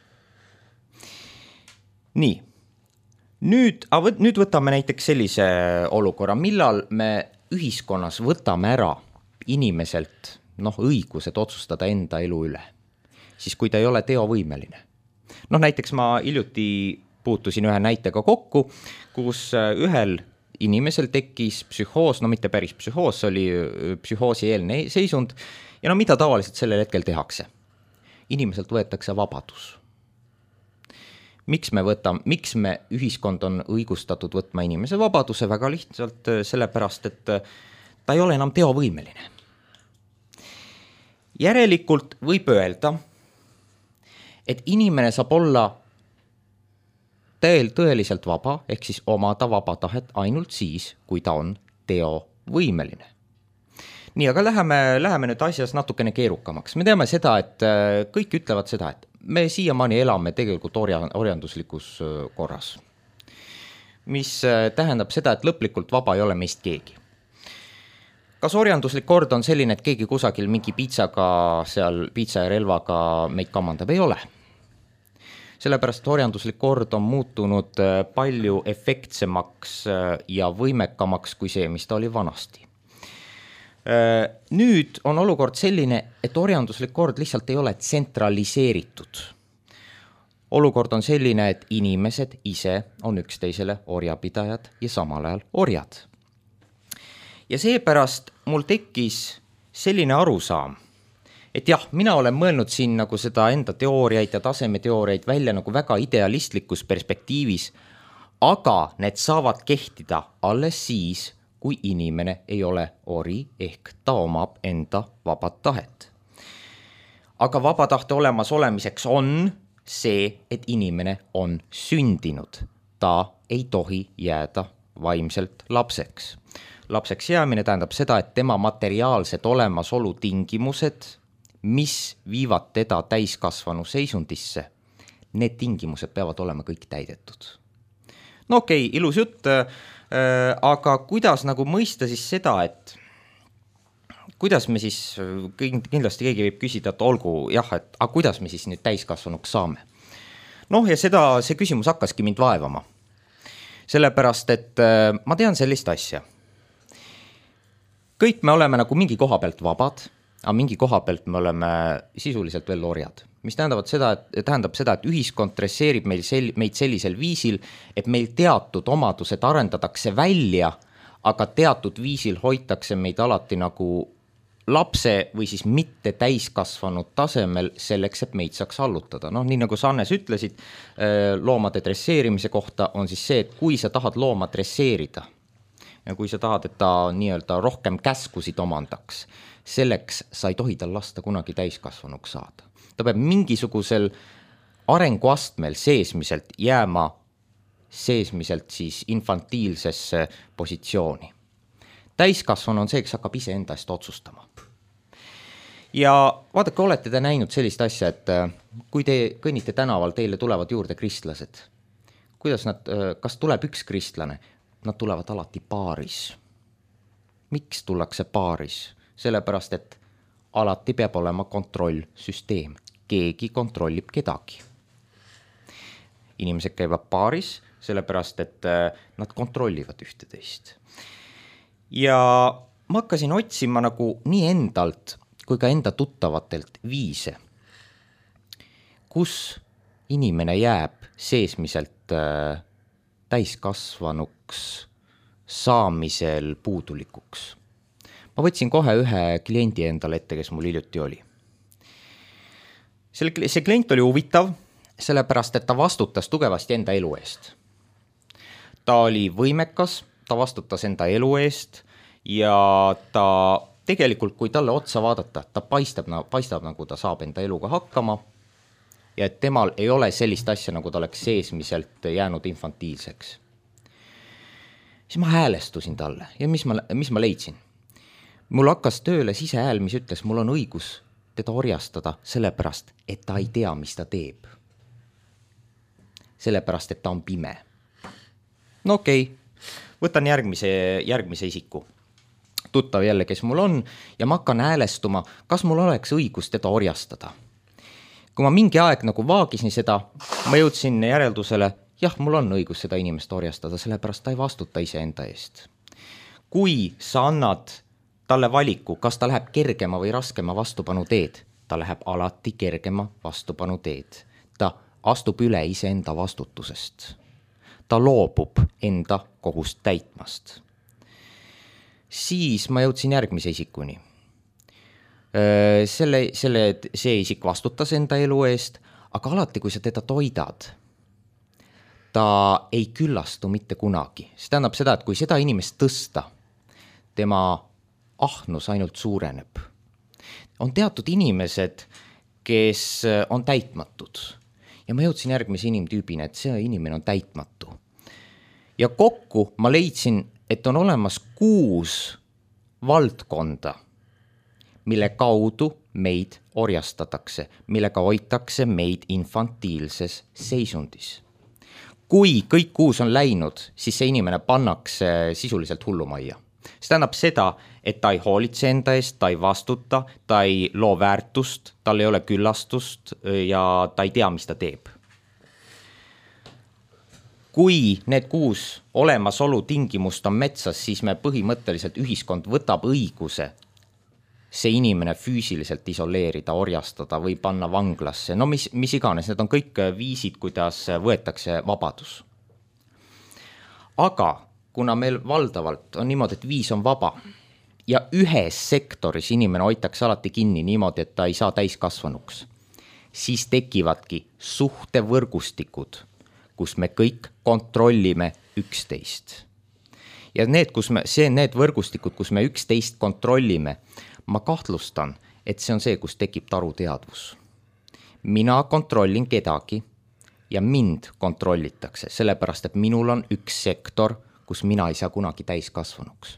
Nii, nüüd, nüüd võtame näiteks sellise olukorra, millal me ühiskonnas võtame ära inimeselt noh, õigused otsustada enda elu üle, siis kui ta ei ole teovõimeline. Noh, näiteks ma hiljuti puutusin ühe näitega kokku, kus ühel inimesel tekkis psühhoos, no mitte päris psühhoos, oli psühhoosi eelne seisund ja no mida tavaliselt sellel hetkel tehakse? Inimeselt võetakse vabadus. Miks me võtame, miks me ühiskond on õigustatud võtma inimese vabaduse? Väga lihtsalt sellepärast, et ta ei ole enam teovõimeline. Järelikult võib öelda, et inimene saab olla tõel, tõeliselt vaba, ehk siis omada vaba tahet ainult siis, kui ta on teovõimeline. Nii, aga läheme, läheme nüüd asjas natukene keerukamaks. Me teame seda, et kõik ütlevad seda, et me siiamaani elame tegelikult orjanduslikus korras, mis tähendab seda, et lõplikult vaba ei ole meist keegi. Kas orjanduslik kord on selline, et keegi kusagil mingi piitsaga, seal piitsa ja relvaga meid kamandab? Ei ole. Sellepärast orjanduslik kord on muutunud palju efektsemaks ja võimekamaks kui see, mis ta oli vanasti. Nüüd on olukord selline, et orjanduslik kord lihtsalt ei ole tsentraliseeritud. Olukord on selline, et inimesed ise on üksteisele orjapidajad ja samal ajal orjad. Ja seepärast mul tekkis selline arusaam, et jah, mina olen mõelnud siin nagu seda enda teooriaid ja tasemeteooriaid välja nagu väga idealistlikus perspektiivis, aga need saavad kehtida alles siis, kui inimene ei ole ori ehk ta omab enda vabat tahet. Aga vaba tahte olemas olemiseks on see, et inimene on sündinud. Ta ei tohi jääda vaimselt lapseks. Lapseks jäämine tähendab seda, et tema materiaalsed olemasolu tingimused, mis viivad teda täiskasvanu seisundisse, need tingimused peavad olema kõik täidetud. No okei, okay, ilus jutt, äh, aga kuidas nagu mõista siis seda, et kuidas me siis, kindlasti keegi võib küsida, et olgu jah, et aga kuidas me siis nüüd täiskasvanuks saame? Noh, ja seda, see küsimus hakkaski mind vaevama. Sellepärast, et äh, ma tean sellist asja. Kõik me oleme nagu mingi koha pealt vabad, aga mingi koha pealt me oleme sisuliselt veel orjad. Mis tähendab seda, et, tähendab seda, et ühiskond dresseerib meil sel, meid sellisel viisil, et meil teatud omadused arendatakse välja, aga teatud viisil hoitakse meid alati nagu lapse või siis mitte täiskasvanud tasemel selleks, et meid saaks allutada. Noh, nii nagu sa, Hannes, ütlesid, loomade dresseerimise kohta on siis see, et kui sa tahad looma dresseerida ja kui sa tahad, et ta nii-öelda rohkem käskusid omandaks, selleks sa ei tohi tal lasta kunagi täiskasvanuks saada. Ta peab mingisugusel arenguastmel seesmiselt jääma seesmiselt siis infantiilsesse positsiooni. Täiskasvanu on see, kes hakkab ise enda eest otsustama. Ja vaadake, olete te näinud sellist asja, et kui te kõnnite tänaval, teile tulevad juurde kristlased. Kuidas nad, kas tuleb üks kristlane? Nad tulevad alati paaris. Miks tullakse paaris? Sellepärast, et alati peab olema kontrollsüsteem. Keegi kontrollib kedagi. Inimesed käivad paaris, sellepärast, et nad kontrollivad ühteteist. Ja ma hakkasin otsima nagu nii endalt kui ka enda tuttavatelt viise, kus inimene jääb seesmiselt täiskasvanuks saamisel puudulikuks. Ma võtsin kohe ühe kliendi endale ette, kes mul hiljuti oli. See klient oli huvitav, sellepärast, et ta vastutas tugevasti enda elu eest. Ta oli võimekas, ta vastutas enda elu eest ja ta tegelikult, kui talle otsa vaadata, ta paistab, paistab nagu ta saab enda eluga hakkama ja et temal ei ole sellist asja, nagu ta oleks seesmiselt jäänud infantiilseks. Siis ma häälestusin talle ja mis ma, mis ma leidsin? Mul hakkas tööle sisehääl, mis ütles, mul on õigus teda orjastada sellepärast, et ta ei tea, mis ta teeb. Sellepärast, et ta on pime. No okei, okay. Võtan järgmise, järgmise isiku. Tuttav jälle, kes mul on, ja ma hakkan häälestuma, kas mul oleks õigus teda orjastada. Kui ma mingi aeg nagu vaagisin seda, ma jõudsin järeldusele, jah, mul on õigus seda inimest orjastada, sellepärast ta ei vastuta ise enda eest. Kui sa annad talle valiku, kas ta läheb kergema või raskema vastupanu teed, ta läheb alati kergema vastupanu teed. Ta astub üle ise enda vastutusest. Ta loobub enda kohust täitmast. Siis ma jõudsin järgmise isikuni. Selle, selle, see isik vastutas enda elu eest, aga alati, kui sa teda toidad, ta ei küllastu mitte kunagi. See tähendab seda, et kui seda inimest tõsta, tema ahnus ainult suureneb. On teatud inimesed, kes on täitmatud. Ja ma jõudsin järgmise inimtüübina, et see inimene on täitmatu. Ja kokku ma leidsin, et on olemas kuus valdkonda, mille kaudu meid orjastatakse, millega hoitakse meid infantiilses seisundis. Kui kõik kuus on läinud, siis see inimene pannakse sisuliselt hullumajja. See tähendab seda, et ta ei hoolitse enda eest, ta ei vastuta, ta ei loo väärtust, tal ei ole küllastust ja ta ei tea, mis ta teeb. Kui need kuus olemasolu tingimust on metsas, siis me põhimõtteliselt ühiskond võtab õiguse see inimene füüsiliselt isoleerida, orjastada või panna vanglasse. No mis, mis iganes, need on kõik viisid, kuidas võetakse vabadus. Aga kuna meil valdavalt on niimoodi, et viis on vaba ja ühes sektoris inimene hoitakse alati kinni niimoodi, et ta ei saa täiskasvanuks, siis tekivadki suhtevõrgustikud, kus me kõik kontrollime üksteist. Ja need, kus me, see need võrgustikud, kus me üksteist kontrollime, ma kahtlustan, et see on see, kus tekib taruteadvus. Mina kontrollin kedagi ja mind kontrollitakse, sellepärast, et minul on üks sektor, kus mina ei saa kunagi täiskasvanuks.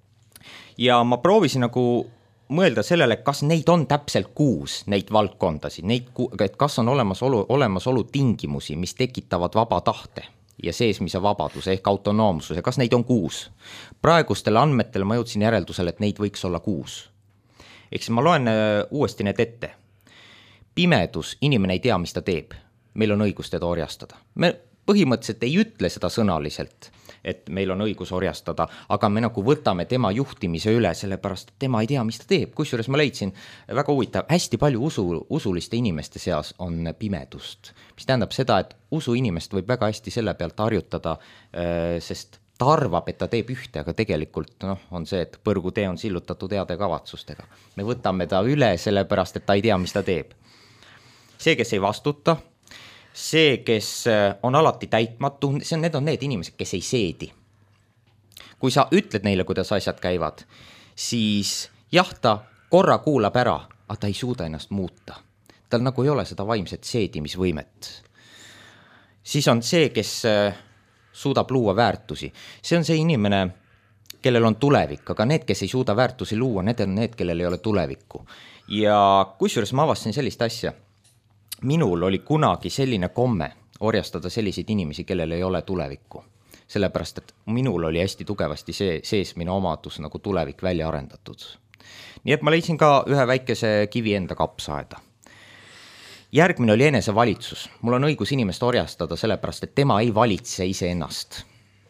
Ja ma proovisin nagu mõelda sellele, kas neid on täpselt kuus, neid valdkondasid, neid, et kas on olemasolu, olemasolu tingimusi, mis tekitavad vaba tahte ja seesmise vabaduse ehk autonoomsuse, kas neid on kuus. Praegustel andmetel ma jõudsin järeldusele, et neid võiks olla kuus. Ehk siis ma loen uuesti need ette. Pimedus, inimene ei tea, mis ta teeb. Meil on õigus teda orjastada. Me põhimõtteliselt ei ütle seda sõnaliselt, et meil on õigus orjastada, aga me nagu võtame tema juhtimise üle, sellepärast tema ei tea, mis ta teeb. Kusjuures ma leidsin väga huvitav, hästi palju usu, usuliste inimeste seas on pimedust, mis tähendab seda, et usu inimest võib väga hästi selle pealt harjutada, sest ta arvab, et ta teeb ühte, aga tegelikult noh, on see, et põrgutee on sillutatud heade kavatsustega. Me võtame ta üle sellepärast, et ta ei tea, mis ta teeb. See, kes ei vastuta, see, kes on alati täitmatu, see on, need on need inimesed, kes ei seedi. Kui sa ütled neile, kuidas asjad käivad, siis jah, ta korra kuulab ära, aga ta ei suuda ennast muuta. Tal nagu ei ole seda vaimset seedimisvõimet. Siis on see, kes suudab luua väärtusi. See on see inimene, kellel on tulevik, aga need, kes ei suuda väärtusi luua, need on need, kellel ei ole tulevikku. Ja kusjuures ma avastasin sellist asja. Minul oli kunagi selline komme orjastada selliseid inimesi, kellel ei ole tulevikku. Sellepärast, et minul oli hästi tugevasti see, sees minu omadus nagu tulevik välja arendatud. Nii et ma leidsin ka ühe väikese kivi enda kapsaaeda. Järgmine oli enesevalitsus. Mul on õigus inimest orjastada sellepärast, et tema ei valitse ise ennast.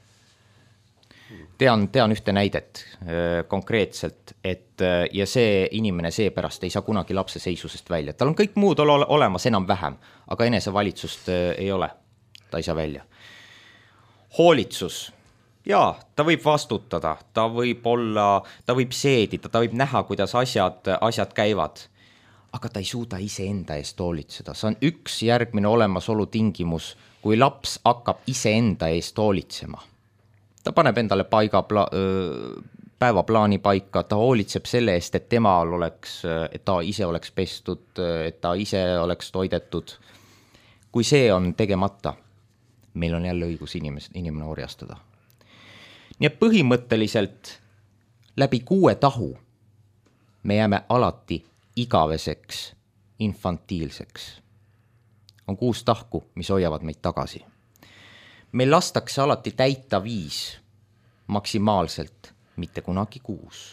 Tean, tean ühte näidet konkreetselt, et ja see inimene seepärast ei saa kunagi lapse seisusest välja. Tal on kõik muud ole, olemas enam vähem, aga enesevalitsust ei ole. Ta ei saa välja. Hoolitsus. Jaa, ta võib vastutada, ta võib olla, ta võib seedida, ta võib näha, kuidas asjad, asjad käivad, aga ta ei suuda ise enda eest hoolitseda. See on üks järgmine olemasolu tingimus, kui laps hakkab ise enda eest hoolitsema. Ta paneb endale paiga pla- päevaplaani paika, ta hoolitseb selle eest, et temal oleks, et ta ise oleks pestud, et ta ise oleks toidetud. Kui see on tegemata, meil on jälle õigus inimest, inimene orjastada. Nii et põhimõtteliselt läbi kuue tahu me jääme alati igaveseks, infantiilseks. On kuus tahku, mis hoiavad meid tagasi. Meil lastakse alati täita viis maksimaalselt, mitte kunagi kuus.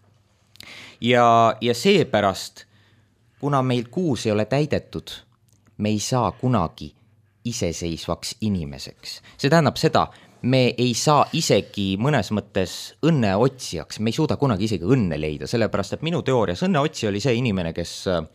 Ja, ja seepärast, kuna meil kuus ei ole täidetud, me ei saa kunagi iseseisvaks inimeseks. See tähendab seda, me ei saa isegi mõnes mõttes õnne otsijaks, me ei suuda kunagi isegi õnne leida, sellepärast, et minu teoorias õnne otsija oli see inimene, kes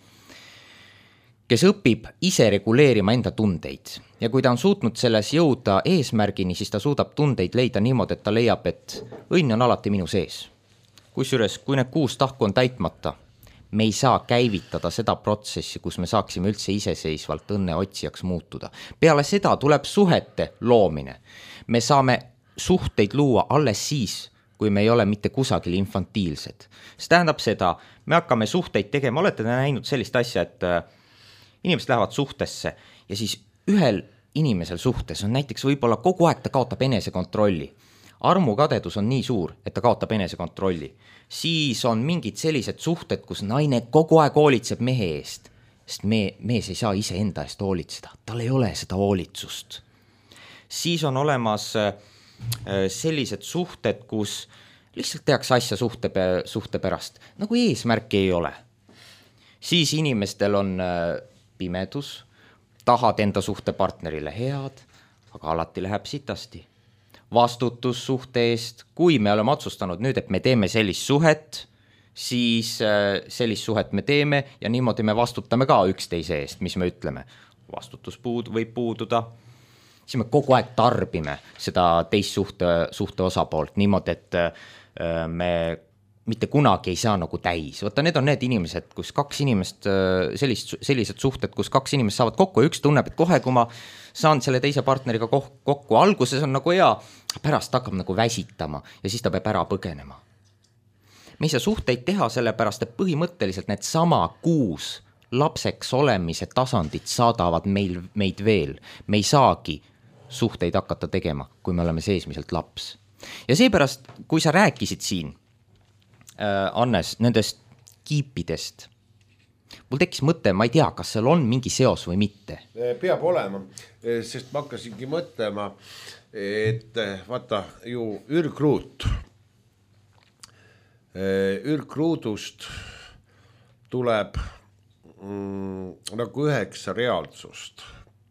kes õpib ise reguleerima enda tundeid. Ja kui ta on suutnud selles jõuda eesmärgini, siis ta suudab tundeid leida niimoodi, et ta leiab, et õnn on alati minu sees. Kusjuures, kui need kuus tahku on täitmata, me ei saa käivitada seda protsessi, kus me saaksime üldse iseseisvalt õnne otsijaks muutuda. Peale seda tuleb suhete loomine. Me saame suhteid luua alles siis, kui me ei ole mitte kusagil infantiilsed. See tähendab seda, me hakkame suhteid tegema, olete näinud sellist asja, et inimesed lähevad suhtesse ja siis ühel inimesel suhtes on näiteks võib-olla kogu aeg ta kaotab enesekontrolli. Armukadedus on nii suur, et ta kaotab enesekontrolli. Siis on mingid sellised suhted, kus naine kogu aeg hoolitseb mehe eest, sest me, mees ei saa ise enda eest hoolitseda. Tal ei ole seda hoolitsust. Siis on olemas sellised suhted, kus lihtsalt tehakse asja suhte, suhte pärast, nagu eesmärki ei ole. Siis inimestel on pimedus, tahad enda suhtepartnerile head, aga alati läheb sitasti. Vastutus suhte eest, kui me oleme otsustanud nüüd, et me teeme sellist suhet, siis sellist suhet me teeme ja niimoodi me vastutame ka üksteise eest, mis me ütleme. Vastutus puud, võib puududa, siis me kogu aeg tarbime seda teist suhte, suhte osapoolt niimoodi, et me mitte kunagi ei saa nagu täis, vaata need on need inimesed, kus kaks inimest, sellist, sellised suhted, kus kaks inimest saavad kokku ja üks tunneb, et kohe, kui ma saan selle teise partneriga kokku, alguses on nagu hea, pärast hakkab nagu väsitama ja siis ta peab ära põgenema. Me ei saa suhteid teha sellepärast, et põhimõtteliselt need sama kuus lapseks olemise tasandit saadavad meil, meid veel. Me ei saagi suhteid hakata tegema, kui me oleme seesmiselt laps. Ja seepärast, kui sa rääkisid siin, Annes, nendest kiipidest. Mul tekkis mõte, ma ei tea, kas seal on mingi seos või mitte. Peab olema, sest ma hakkasingi mõtlema, et vaata ju ürgruut. Ürgruudust tuleb mm, nagu üheksa reaalsust.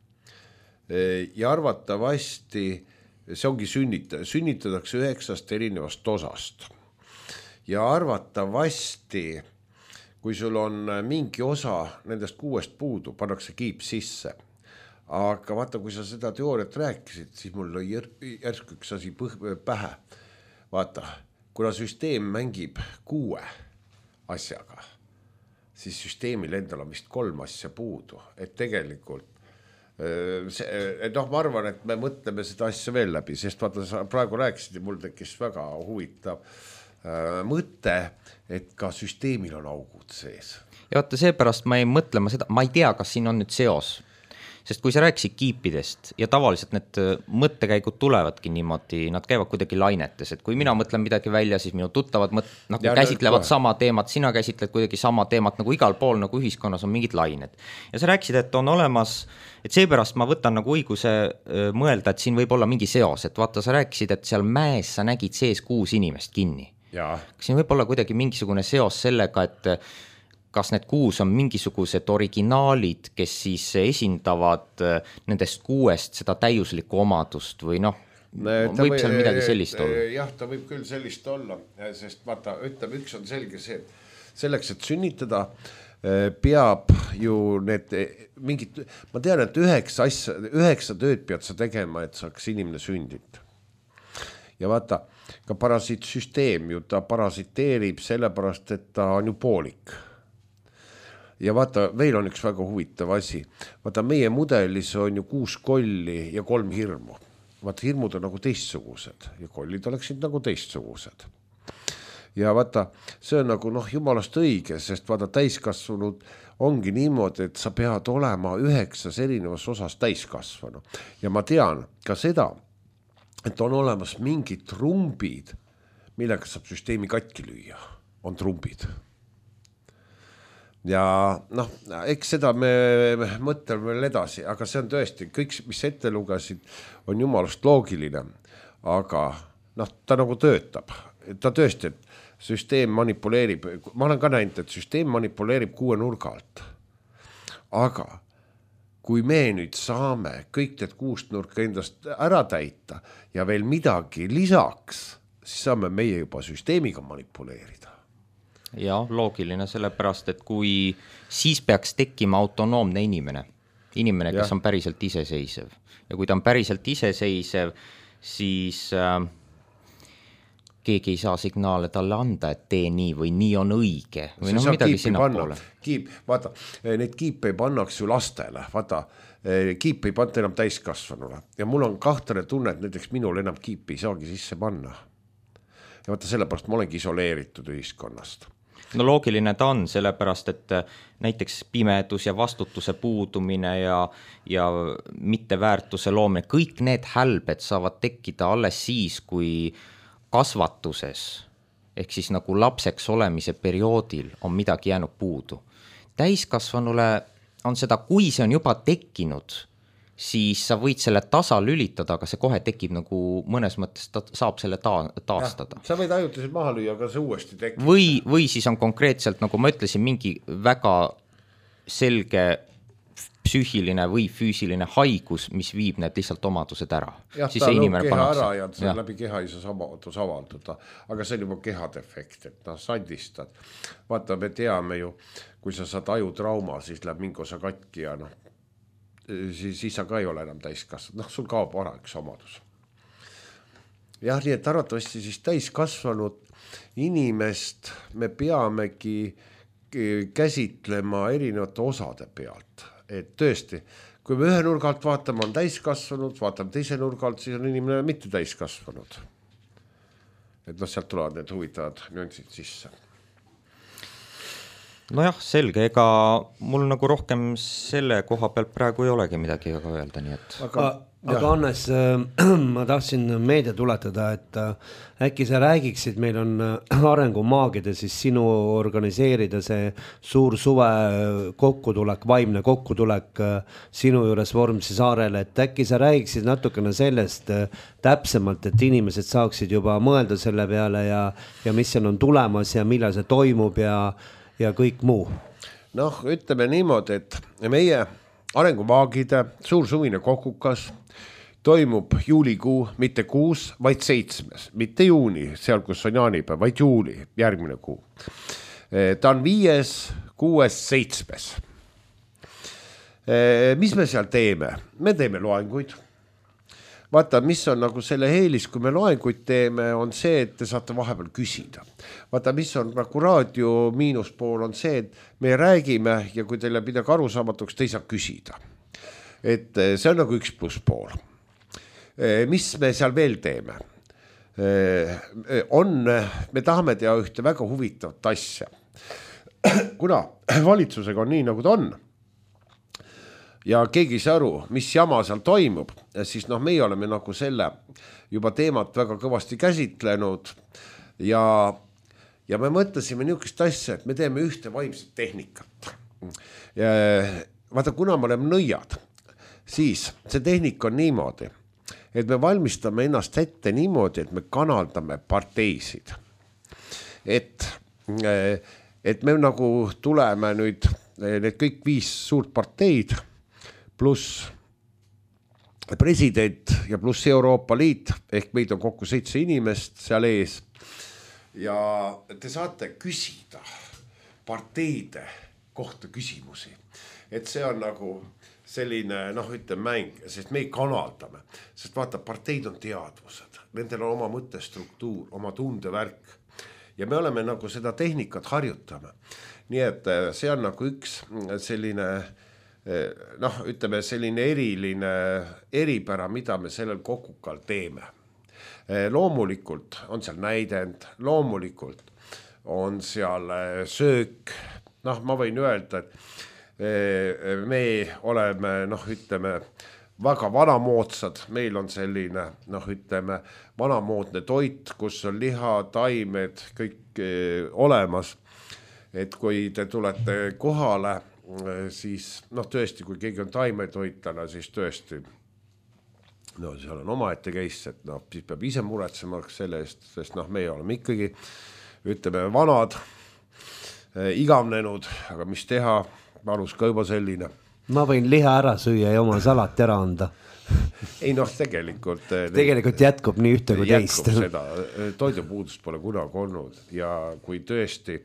Ja arvatavasti see ongi sünnita, sünnitatakse üheksast erinevast osast. Ja arvatavasti, kui sul on mingi osa nendest kuuest puudu, pannakse kiip sisse. Aga vaata, kui sa seda teooriat rääkisid, siis mul lõi järsku üks asi põh- pähe. Vaata, kuna süsteem mängib kuue asjaga, siis süsteemil endal on vist kolm asja puudu. Et tegelikult, see, et noh, ma arvan, et me mõtleme seda asja veel läbi, sest vaata, sa praegu rääkisid ja mul tekkis väga huvitav mõte, et ka süsteemil on augud sees. Ja vaata, seepärast ma ei mõtle, ma, seda, ma ei tea, kas siin on nüüd seos. Sest kui sa rääkisid kiipidest ja tavaliselt need mõttekäigud tulevadki niimoodi, nad käivad kuidagi lainetes, et kui mina mõtlen midagi välja, siis minu tuttavad mõt, nagu ja, käsitlevad sama teemat, sina käsitled kuidagi sama teemat, nagu igal pool, nagu ühiskonnas on mingid lained. Ja sa rääkisid, et on olemas, et seepärast ma võtan nagu õiguse mõelda, et siin võib olla mingi seos, et vaata, sa rääkisid, et seal mäes sa nägid sees kuus inimest kinni. Ja. Kas siin võib olla kuidagi mingisugune seos sellega, et kas need kuus on mingisugused originaalid, kes siis esindavad nendest kuuest seda täiuslikku omadust või noh, võib, võib seal midagi sellist olla? Jah, ta võib küll sellist olla, sest vaata, ütleme, üks on selge see, selleks, et sünnitada peab ju need mingid, ma tean, et üheksa asja, üheksa tööd pead sa tegema, et saaks inimene sündida. Ja vaata, ka parasiitsüsteem ju, ta parasiteerib sellepärast, et ta on ju poolik. Ja vaata, veel on üks väga huvitav asi. Vaata, meie mudelis on ju kuus kolli ja kolm hirmu. Vaata, hirmud on nagu teistsugused ja kollid oleksid nagu teistsugused. Ja vaata, see on nagu noh, jumalast õige, sest vaata, täiskasvanud ongi niimoodi, et sa pead olema üheksas erinevas osas täiskasvanu. Ja ma tean ka seda, et on olemas mingid trumbid, millega saab süsteemi katki lüüa, on trumbid. Ja noh, eks seda me mõtleme veel edasi, aga see on tõesti, kõik, mis ette lugesid, on jumalast loogiline, aga noh, ta nagu töötab. Ta tõesti, et süsteem manipuleerib, ma olen ka näinud, et süsteem manipuleerib kuue nurga alt. Aga kui me nüüd saame kõik need kuust nurka endast ära täita ja veel midagi lisaks, siis saame meie juba süsteemiga manipuleerida. Ja, loogiline, sellepärast, et kui siis peaks tekkima autonoomne inimene, inimene, kes ja. on päriselt iseseisev. Ja kui ta on päriselt iseseisev, siis äh, keegi ei saa signaale talle anda, et tee nii või nii on õige. Või noh, midagi sinna poole. Kiip, vaata, need kiipe ei pannaks ju lastele, vaata, kiip ei panta enam täiskasvanule. Ja mul on kahtlane tunne, et näiteks minul enam kiipi ei saagi sisse panna. Ja vaata, sellepärast ma olengi isoleeritud ühiskonnast. No loogiline ta on, sellepärast, et näiteks pimedus ja vastutuse puudumine ja, ja mitteväärtuse loomine, kõik need hälbed saavad tekkida alles siis, kui kasvatuses, ehk siis nagu lapseks olemise perioodil on midagi jäänud puudu. Täiskasvanule on seda, kui see on juba tekkinud, siis sa võid selle tasa lülitada, aga see kohe tekib nagu mõnes mõttes, ta saab selle ta- taastada. Ja, sa võid ajutiselt maha lüüa, aga see uuesti tekib. Või, või siis on konkreetselt, nagu ma ütlesin, mingi väga selge psüühiline või füüsiline haigus, mis viib need lihtsalt omadused ära. Jah, siis ta lõub keha pannakse. ära ja see ja. läbi keha ei saa samadus avalduda, aga see on juba kehadefekt, et noh, sandistad. Vaata, me teame ju, kui sa saad ajutrauma, siis läheb mingi osa katki ja noh, siis, siis sa ka ei ole enam täiskasvanud, noh, sul kaob ära üks omadus. Jah, nii et arvatavasti siis täiskasvanud inimest me peamegi käsitlema erinevate osade pealt, et tõesti, kui me ühe nurga alt vaatame, on täiskasvanud, vaatame teise nurga alt, siis on inimene mitte täiskasvanud. Et noh, sealt tulevad need huvitavad nüansid sisse. Nojah, selge, ega mul nagu rohkem selle koha pealt praegu ei olegi midagi väga öelda, nii et... Aga, aga Hannes, ma tahtsin meelde tuletada, et äkki sa räägiksid, meil on arengumaagide siis sinu organiseerida see suur suve kokkutulek, vaimne kokkutulek sinu juures Vormsi saarele, et äkki sa räägiksid natukene sellest täpsemalt, et inimesed saaksid juba mõelda selle peale ja, ja mis seal on tulemas ja millal see toimub ja ja kõik muu. Noh, ütleme niimoodi, et meie arengumaagide suur suvine kokukas toimub juulikuu, mitte kuus, vaid seitsmes, mitte juuni, seal kus on jaanipäev, vaid juuli, järgmine kuu. Ta on viies, kuues, seitsmes. Mis me seal teeme? Me teeme loenguid. Vaata, mis on nagu selle eelis, kui me loenguid teeme, on see, et te saate vahepeal küsida. Vaata, mis on nagu raadio miinuspool, on see, et me räägime ja kui teile midagi arusaamatuks, te ei saa küsida. Et see on nagu üks pluss pool. Mis me seal veel teeme? On, me tahame teha ühte väga huvitavat asja. Kuna valitsusega on nii, nagu ta on, ja keegi ei saa aru, mis jama seal toimub, siis noh, meie oleme nagu selle juba teemat väga kõvasti käsitlenud ja, ja me mõtlesime niisugust asja, et me teeme ühte vaimset tehnikat. Ja, vaata, kuna me oleme nõiad, siis see tehnika on niimoodi, et me valmistame ennast ette niimoodi, et me kanaldame parteisid. Et, et me nagu tuleme nüüd need kõik viis suurt parteid, pluss president ja pluss Euroopa Liit, ehk meid on kokku seitse inimest seal ees. Ja te saate küsida parteide kohta küsimusi. Et see on nagu selline, noh, ütleme mäng, sest me ei kanaldame. Sest vaata, parteid on teadvused. Nendel on oma mõttestruktuur, oma tundevärk. Ja me oleme nagu seda tehnikat harjutame. Nii et see on nagu üks selline... noh, ütleme selline eriline eripära, mida me sellel kokukal teeme. Loomulikult on seal näidend, loomulikult on seal söök. Noh, ma võin öelda, et me oleme, noh, ütleme, väga vanamoodsad. Meil on selline, noh, ütleme, vanamoodne toit, kus on liha, taimed, kõik olemas. Et kui te tulete kohale, siis noh, tõesti, kui keegi on taimetoitlane, siis tõesti, no seal on omaette case, et noh, siis peab ise muretsema selle eest, sest noh, meie oleme ikkagi, ütleme, vanad, igavnenud, aga mis teha, vanus ka juba selline. Ma võin liha ära süüa ja oma salat ära anda. Ei noh, tegelikult... Tegelikult jätkub nii ühte kui teist. Jätkub seda, toidupuudust pole kunagi olnud ja kui tõesti...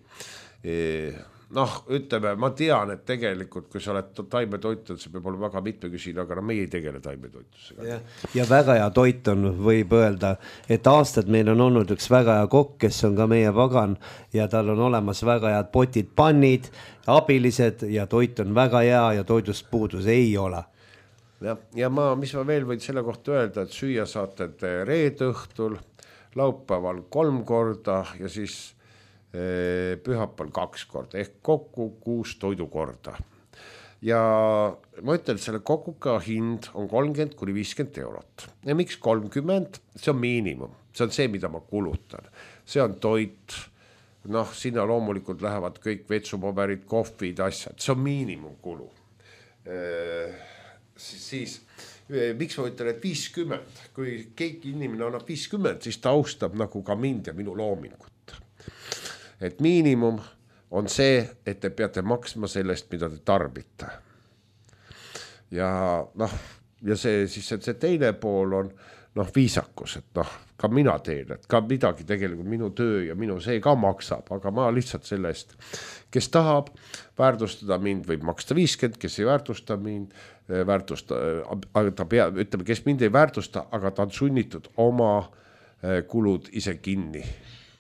noh, ütleme, ma tean, et tegelikult, kui sa oled taimetoitud, see peab olla väga mitmeküsine, aga no meie ei tegele taimetoitusega. Ja, ja väga hea toit on, võib öelda, et aastad meil on olnud üks väga hea kokk, kes on ka meie pagan ja tal on olemas väga head potid, pannid, abilised ja toit on väga hea ja toidust puudus ei ole. Ja, ja ma, mis ma veel võin selle kohta öelda, et süüa saate reede õhtul, laupäeval kolm korda ja siis pühapäeval kaks korda ehk kokku kuus toidukorda. Ja ma ütlen, et selle kokuka hind on kolmkümmend kuni viiskümmend eurot. Ja miks kolmkümmend? See on miinimum. See on see, mida ma kulutan. See on toit. Noh, sinna loomulikult lähevad kõik vetsupaberid, kohvid, asjad. See on miinimumkulu. Siis, miks ma ütlen, et viiskümmend? Kui keegi inimene annab viiskümmend, siis ta austab nagu ka mind ja minu loomingut. Et miinimum on see, et te peate maksma sellest, mida te tarbite. Ja noh, ja see, siis see teine pool on noh, viisakus, et noh, ka mina teen, et ka midagi tegelikult minu töö ja minu see ka maksab, aga ma lihtsalt sellest, kes tahab väärtustada mind, võib maksta viiskümmend, kes ei väärtusta mind, väärtusta, aga ta pea, ütleme, kes mind ei väärtusta, aga ta on sunnitud oma kulud ise kinni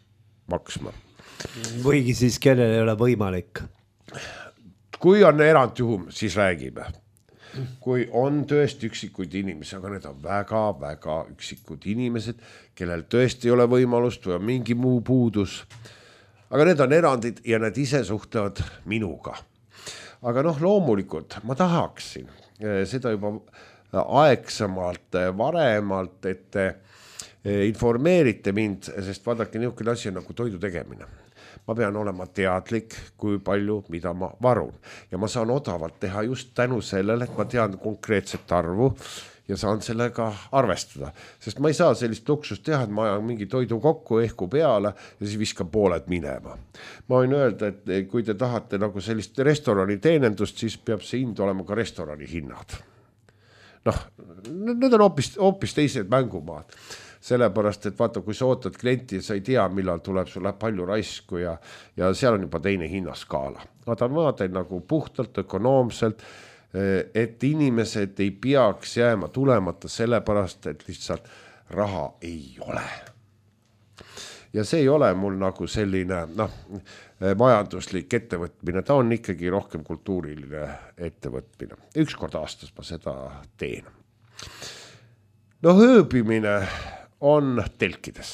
maksma. Võigi siis, kellel ei ole võimalik. Kui on erandjuhum, siis räägime. Kui on tõesti üksikuid inimesi, aga need on väga-väga üksikud inimesed, kellel tõesti ei ole võimalust või on mingi muu puudus. Aga need on erandid ja need ise suhtlevad minuga. Aga noh, loomulikult ma tahaksin seda juba aegsamalt, varemalt, et te informeerite mind, sest vaadake niisugune asi on nagu toidu tegemine. Ma pean olema teadlik, kui palju, mida ma varun. Ja ma saan odavalt teha just tänu sellele, et ma tean konkreetset arvu ja saan sellega arvestada. Sest ma ei saa sellist luksust teha, et ma ajan mingi toidu kokku ehku peale ja siis viskan pooled minema. Ma võin öelda, et kui te tahate nagu sellist restorani teenendust, siis peab see hind olema ka restorani hinnad. Noh, need on hoopis, hoopis teised mängumaad. Sellepärast, et vaata, kui sa ootad klienti, sa ei tea, millal tuleb sulle palju raisku ja, ja seal on juba teine hinnaskaala. Vaata, ma teen nagu puhtalt, ökonoomselt, et inimesed ei peaks jääma tulemata sellepärast, et lihtsalt raha ei ole. Ja see ei ole mul nagu selline noh, majanduslik ettevõtmine, ta on ikkagi rohkem kultuuriline ettevõtmine. Üks kord aastas ma seda teen. No ööbimine on telkides.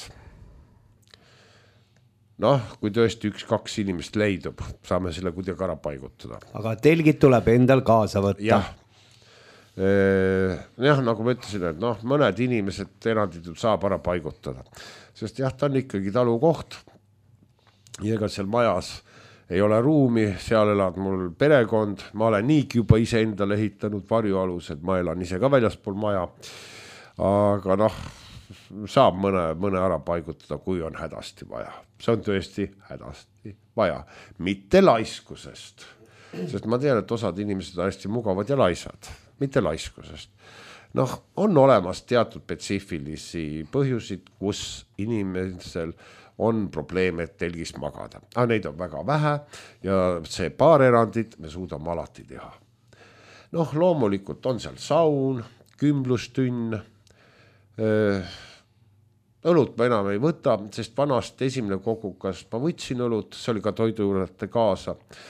Noh, kui tõesti üks-kaks inimest leidub, saame selle kuidagi ära paigutada. Aga telgid tuleb endal kaasa võtta. Jah, jah nagu ma ütlesin, et noh, mõned inimesed eranditult saab ära paigutada. Sest jah, ta on ikkagi talukoht. Ja ega seal majas ei ole ruumi, seal elad mul perekond. Ma olen niigi juba ise endale ehitanud varjualused, ma elan ise ka väljaspool maja. Aga noh, saab mõne, mõne ära paigutada, kui on hädasti vaja. See on tõesti hädasti vaja. Mitte laiskusest. Sest ma tean, et osad inimesed on hästi mugavad ja laisad. Mitte laiskusest. Noh, on olemas teatud spetsiifilisi põhjusid, kus inimesel on probleeme telgis magada. Aga neid on väga vähe ja see paar erandit me suudame alati teha. Noh, loomulikult on seal saun, kümblustünn, õlut ma enam ei võta, sest vanast esimene kogukas ma võtsin õlut, see oli ka toidujuurete kaasa.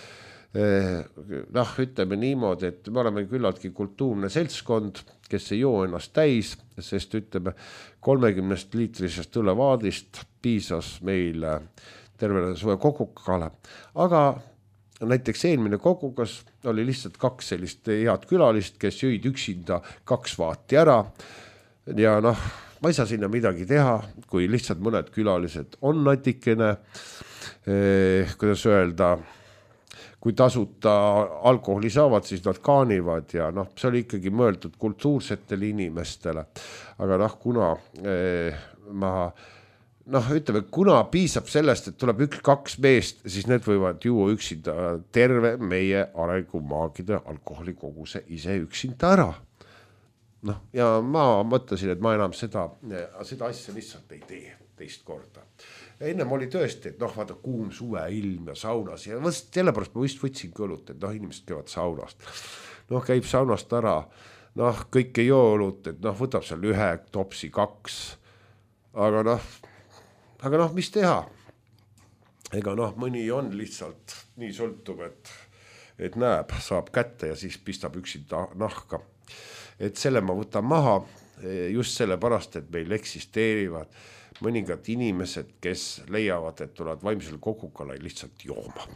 Noh, ütleme niimoodi, et me oleme küllaltki kultuurne seltskond, kes ei joo ennast täis, sest ütleme kolmekümnest liitrisest õlevaadist piisas meil tervele suve kogukale. Aga näiteks eelmine kogukas oli lihtsalt kaks sellist head külalist, kes jõid üksinda kaks vaati ära. Ja noh, ma ei saa sinna midagi teha, kui lihtsalt mõned külalised on natikene, eh, kuidas öelda, kui tasuta alkoholi saavad, siis nad kaanivad ja noh, see oli ikkagi mõeldud kultuursetele inimestele. Aga noh, kuna eh, ma, noh, ütleme, kuna piisab sellest, et tuleb üks kaks meest, siis need võivad juua üksinda terve meie arengumaagide alkoholikoguse ise üksinda ära. No, ja ma mõtlesin, et ma enam seda, seda asja lihtsalt ei tee teist korda. Ennem oli tõesti, et noh, vaata kuum suve ilm ja saunas ja võst, sellepärast ma vist võtsin kõlut, et noh, inimesed käivad saunast. Noh, käib saunast ära, noh, kõik ei joo õlut, et noh, võtab seal ühe topsi kaks. Aga noh, aga noh, mis teha? Ega noh, mõni on lihtsalt nii sõltub, et, et näeb, saab kätte ja siis pistab üksinda nahka. Et selle ma võtan maha just selle pärast, et meil eksisteerivad mõningad inimesed, kes leiavad, et tulevad vaimsel kogukale lihtsalt jooma.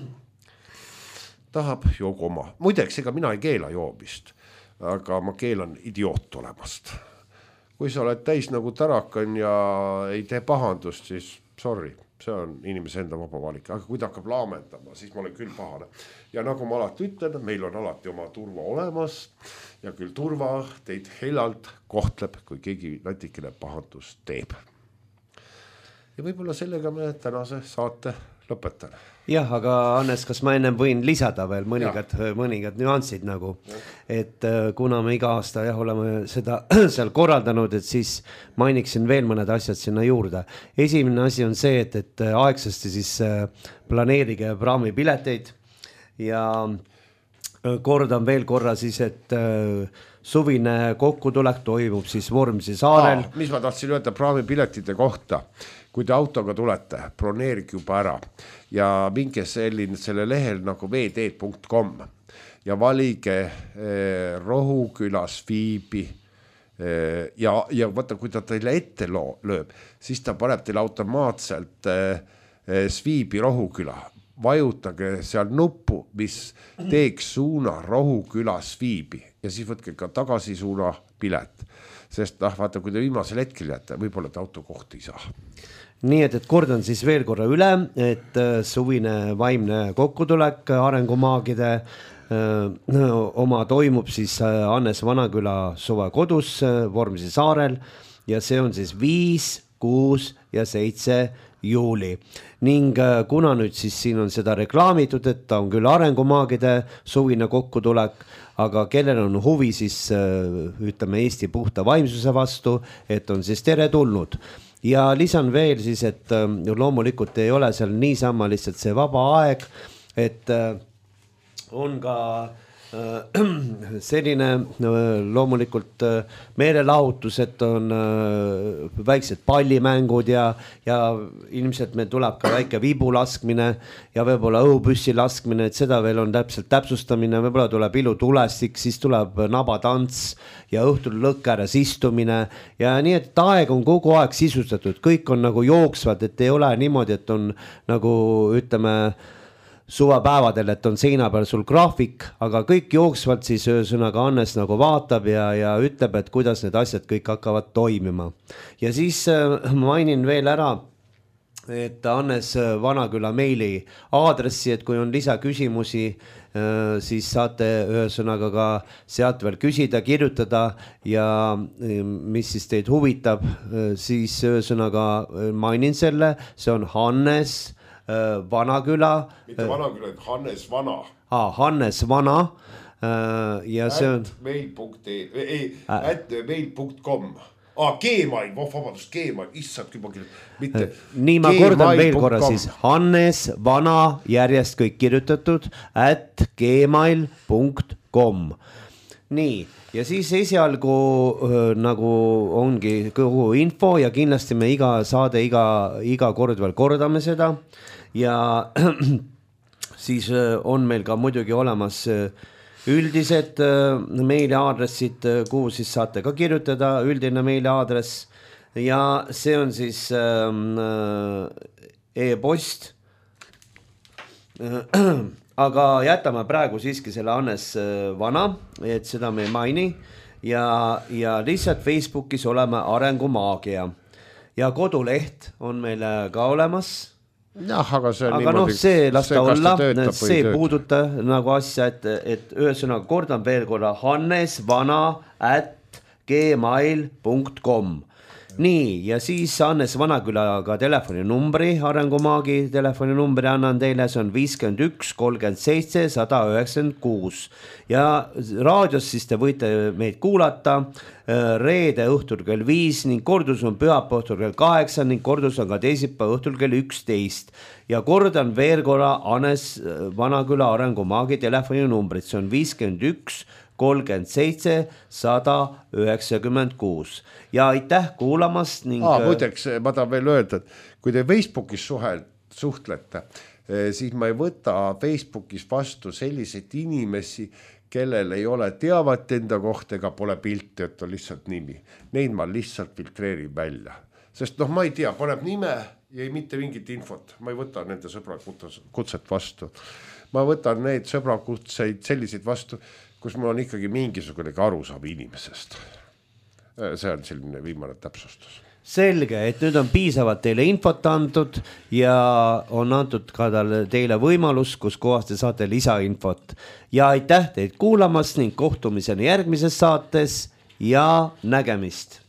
Tahab joogu oma. Muideks, ega mina ei keela joomist, aga ma keelan idioot olemast. Kui sa oled täis nagu tarakan ja ei tee pahandust, siis sorry. See on inimese enda vaba valik, aga kui ta hakkab laamendama, siis ma olen küll pahane. Ja nagu ma alati ütlen, meil on alati oma turva olemas ja küll turva teid heljalt kohtleb, kui keegi natikene pahandust teeb. Ja võib-olla sellega me tänase saate lõpetan. Jah, aga Hannes, kas ma ennem võin lisada veel mõningad, mõningad nüansid nagu, ja. Et kuna me iga aasta jah, oleme seda seal korraldanud, et siis mainiksin veel mõned asjad sinna juurde. Esimene asi on see, et, et aegsasti siis planeerige praamipileteid ja kordan veel korra siis, et suvine kokkutulek toimub siis Vormsi saarel. Aa, mis ma tahtsin öelda praamipiletite kohta? kui te autoga tulete, broneerige juba ära ja minge selline selle lehel nagu v d punkt com ja valige eh, Rohukülas viibi eh, ja, ja vaata, kui ta teile ette loo, lööb, siis ta paneb teile automaatselt eh, eh, Sviibi Rohuküla. Vajutage seal nuppu, mis teeks suuna Rohukülas viibi ja siis võtke ka tagasi suuna pilet, sest noh, vaata, kui te viimasel hetkel jääte, võib-olla te autokohti ei saa. Nii et, et kordan siis veel korra üle, et suvine vaimne kokkutulek arengumaagide öö, oma toimub siis Hannes Vanaküla suvekodus Vormsi saarel ja see on siis viis, kuus ja seitse juuli ning kuna nüüd siis siin on seda reklaamitud, et ta on küll arengumaagide suvine kokkutulek, aga kellel on huvi siis ütleme Eesti puhta vaimsuse vastu, et on siis tere tulnud. Ja lisan veel siis, et loomulikult ei ole seal niisama lihtsalt see vaba aeg, et on ka selline loomulikult meelelahutus, et on väiksed pallimängud ja, ja ilmselt meil tuleb ka väike vibu laskmine ja võib-olla õhupüssi laskmine, et seda veel on täpselt täpsustamine, võib-olla tuleb ilutulestik, siis tuleb nabatants ja õhtul lõkke ääres istumine ja nii, et aeg on kogu aeg sisustatud, kõik on nagu jooksvad, et ei ole niimoodi, et on nagu ütleme suvepäevadel, et on seina peal sul graafik, aga kõik jooksvalt siis ühesõnaga Hannes nagu vaatab ja, ja ütleb, et kuidas need asjad kõik hakkavad toimima. Ja siis mainin veel ära, et Hannes Vanaküla meili aadressi, et kui on lisaküsimusi, siis saate ühesõnaga ka sealt veel küsida, kirjutada ja mis siis teid huvitab, siis ühesõnaga mainin selle, see on Hannes Vanaküla. Mitte Vanaküla, Hannes Vana. Ah, Hannes Vana. Ja see on... At mail punkt com. Ah, Gmail, vabandust, Gmail, issad juba mitte. Nii ma kordan veel korra siis. Hannes Vana järjest kõik kirjutatud at gmail punkt com. Nii, ja siis esialgu äh, nagu ongi kogu info ja kindlasti me iga saade, iga, iga kord veel kordame seda ja siis äh, on meil ka muidugi olemas äh, üldised äh, meiliaadressid, äh, kuhu siis saate ka kirjutada, üldine meiliaadress ja see on siis äh, e-post aga jätame praegu siiski selle Hannes Vana, et seda me ei maini ja, ja lihtsalt Facebookis oleme Arengumaagia ja koduleht on meil ka olemas. Jah, aga see on aga niimoodi, noh, see las ta olla, see töötab. puuduta nagu asja, et, et ühesõnaga kordan veel korra Hannes Vana at gmail punkt com. Nii, ja siis Hannes Vanakülaga telefoninumbri, Arengumaagi telefoninumbri annan teile, see on viiskümmend üks kolmkümmend seitse sada üheksakümmend kuus ja raadios siis te võite meid kuulata reede õhtul kell viis ning kordus on pühapäeva õhtul kell kaheksa ning kordus on ka teisipäeva õhtul kell üksteist ja kordan veel korra Hannes Vanaküla Arengumaagi telefoninumbrit, see on viiskümmend üks kolmkümmend seitse sada üheksakümmend kuus ja aitäh kuulamast ning Aa, muideks, ma tahan veel öelda, et kui te Facebookis suhel, suhtlete, siis ma ei võta Facebookis vastu selliseid inimesi, kellel ei ole teavat enda kohta ega pole pilti, et on lihtsalt nimi. Neid ma lihtsalt filtreerin välja, sest noh, ma ei tea, paneb nime ja ei mitte mingit infot, ma ei võta nende sõbrakutset vastu. Ma võtan neid sõbrakutseid selliseid vastu, kus mul on ikkagi mingisugune arusaam inimesest. See on selline viimane täpsustus. Selge, et nüüd on piisavalt teile infot antud ja on antud ka teile võimalus, kus kohas te saate lisainfot. Ja aitäh teid kuulamast ning kohtumiseni järgmises saates ja nägemist!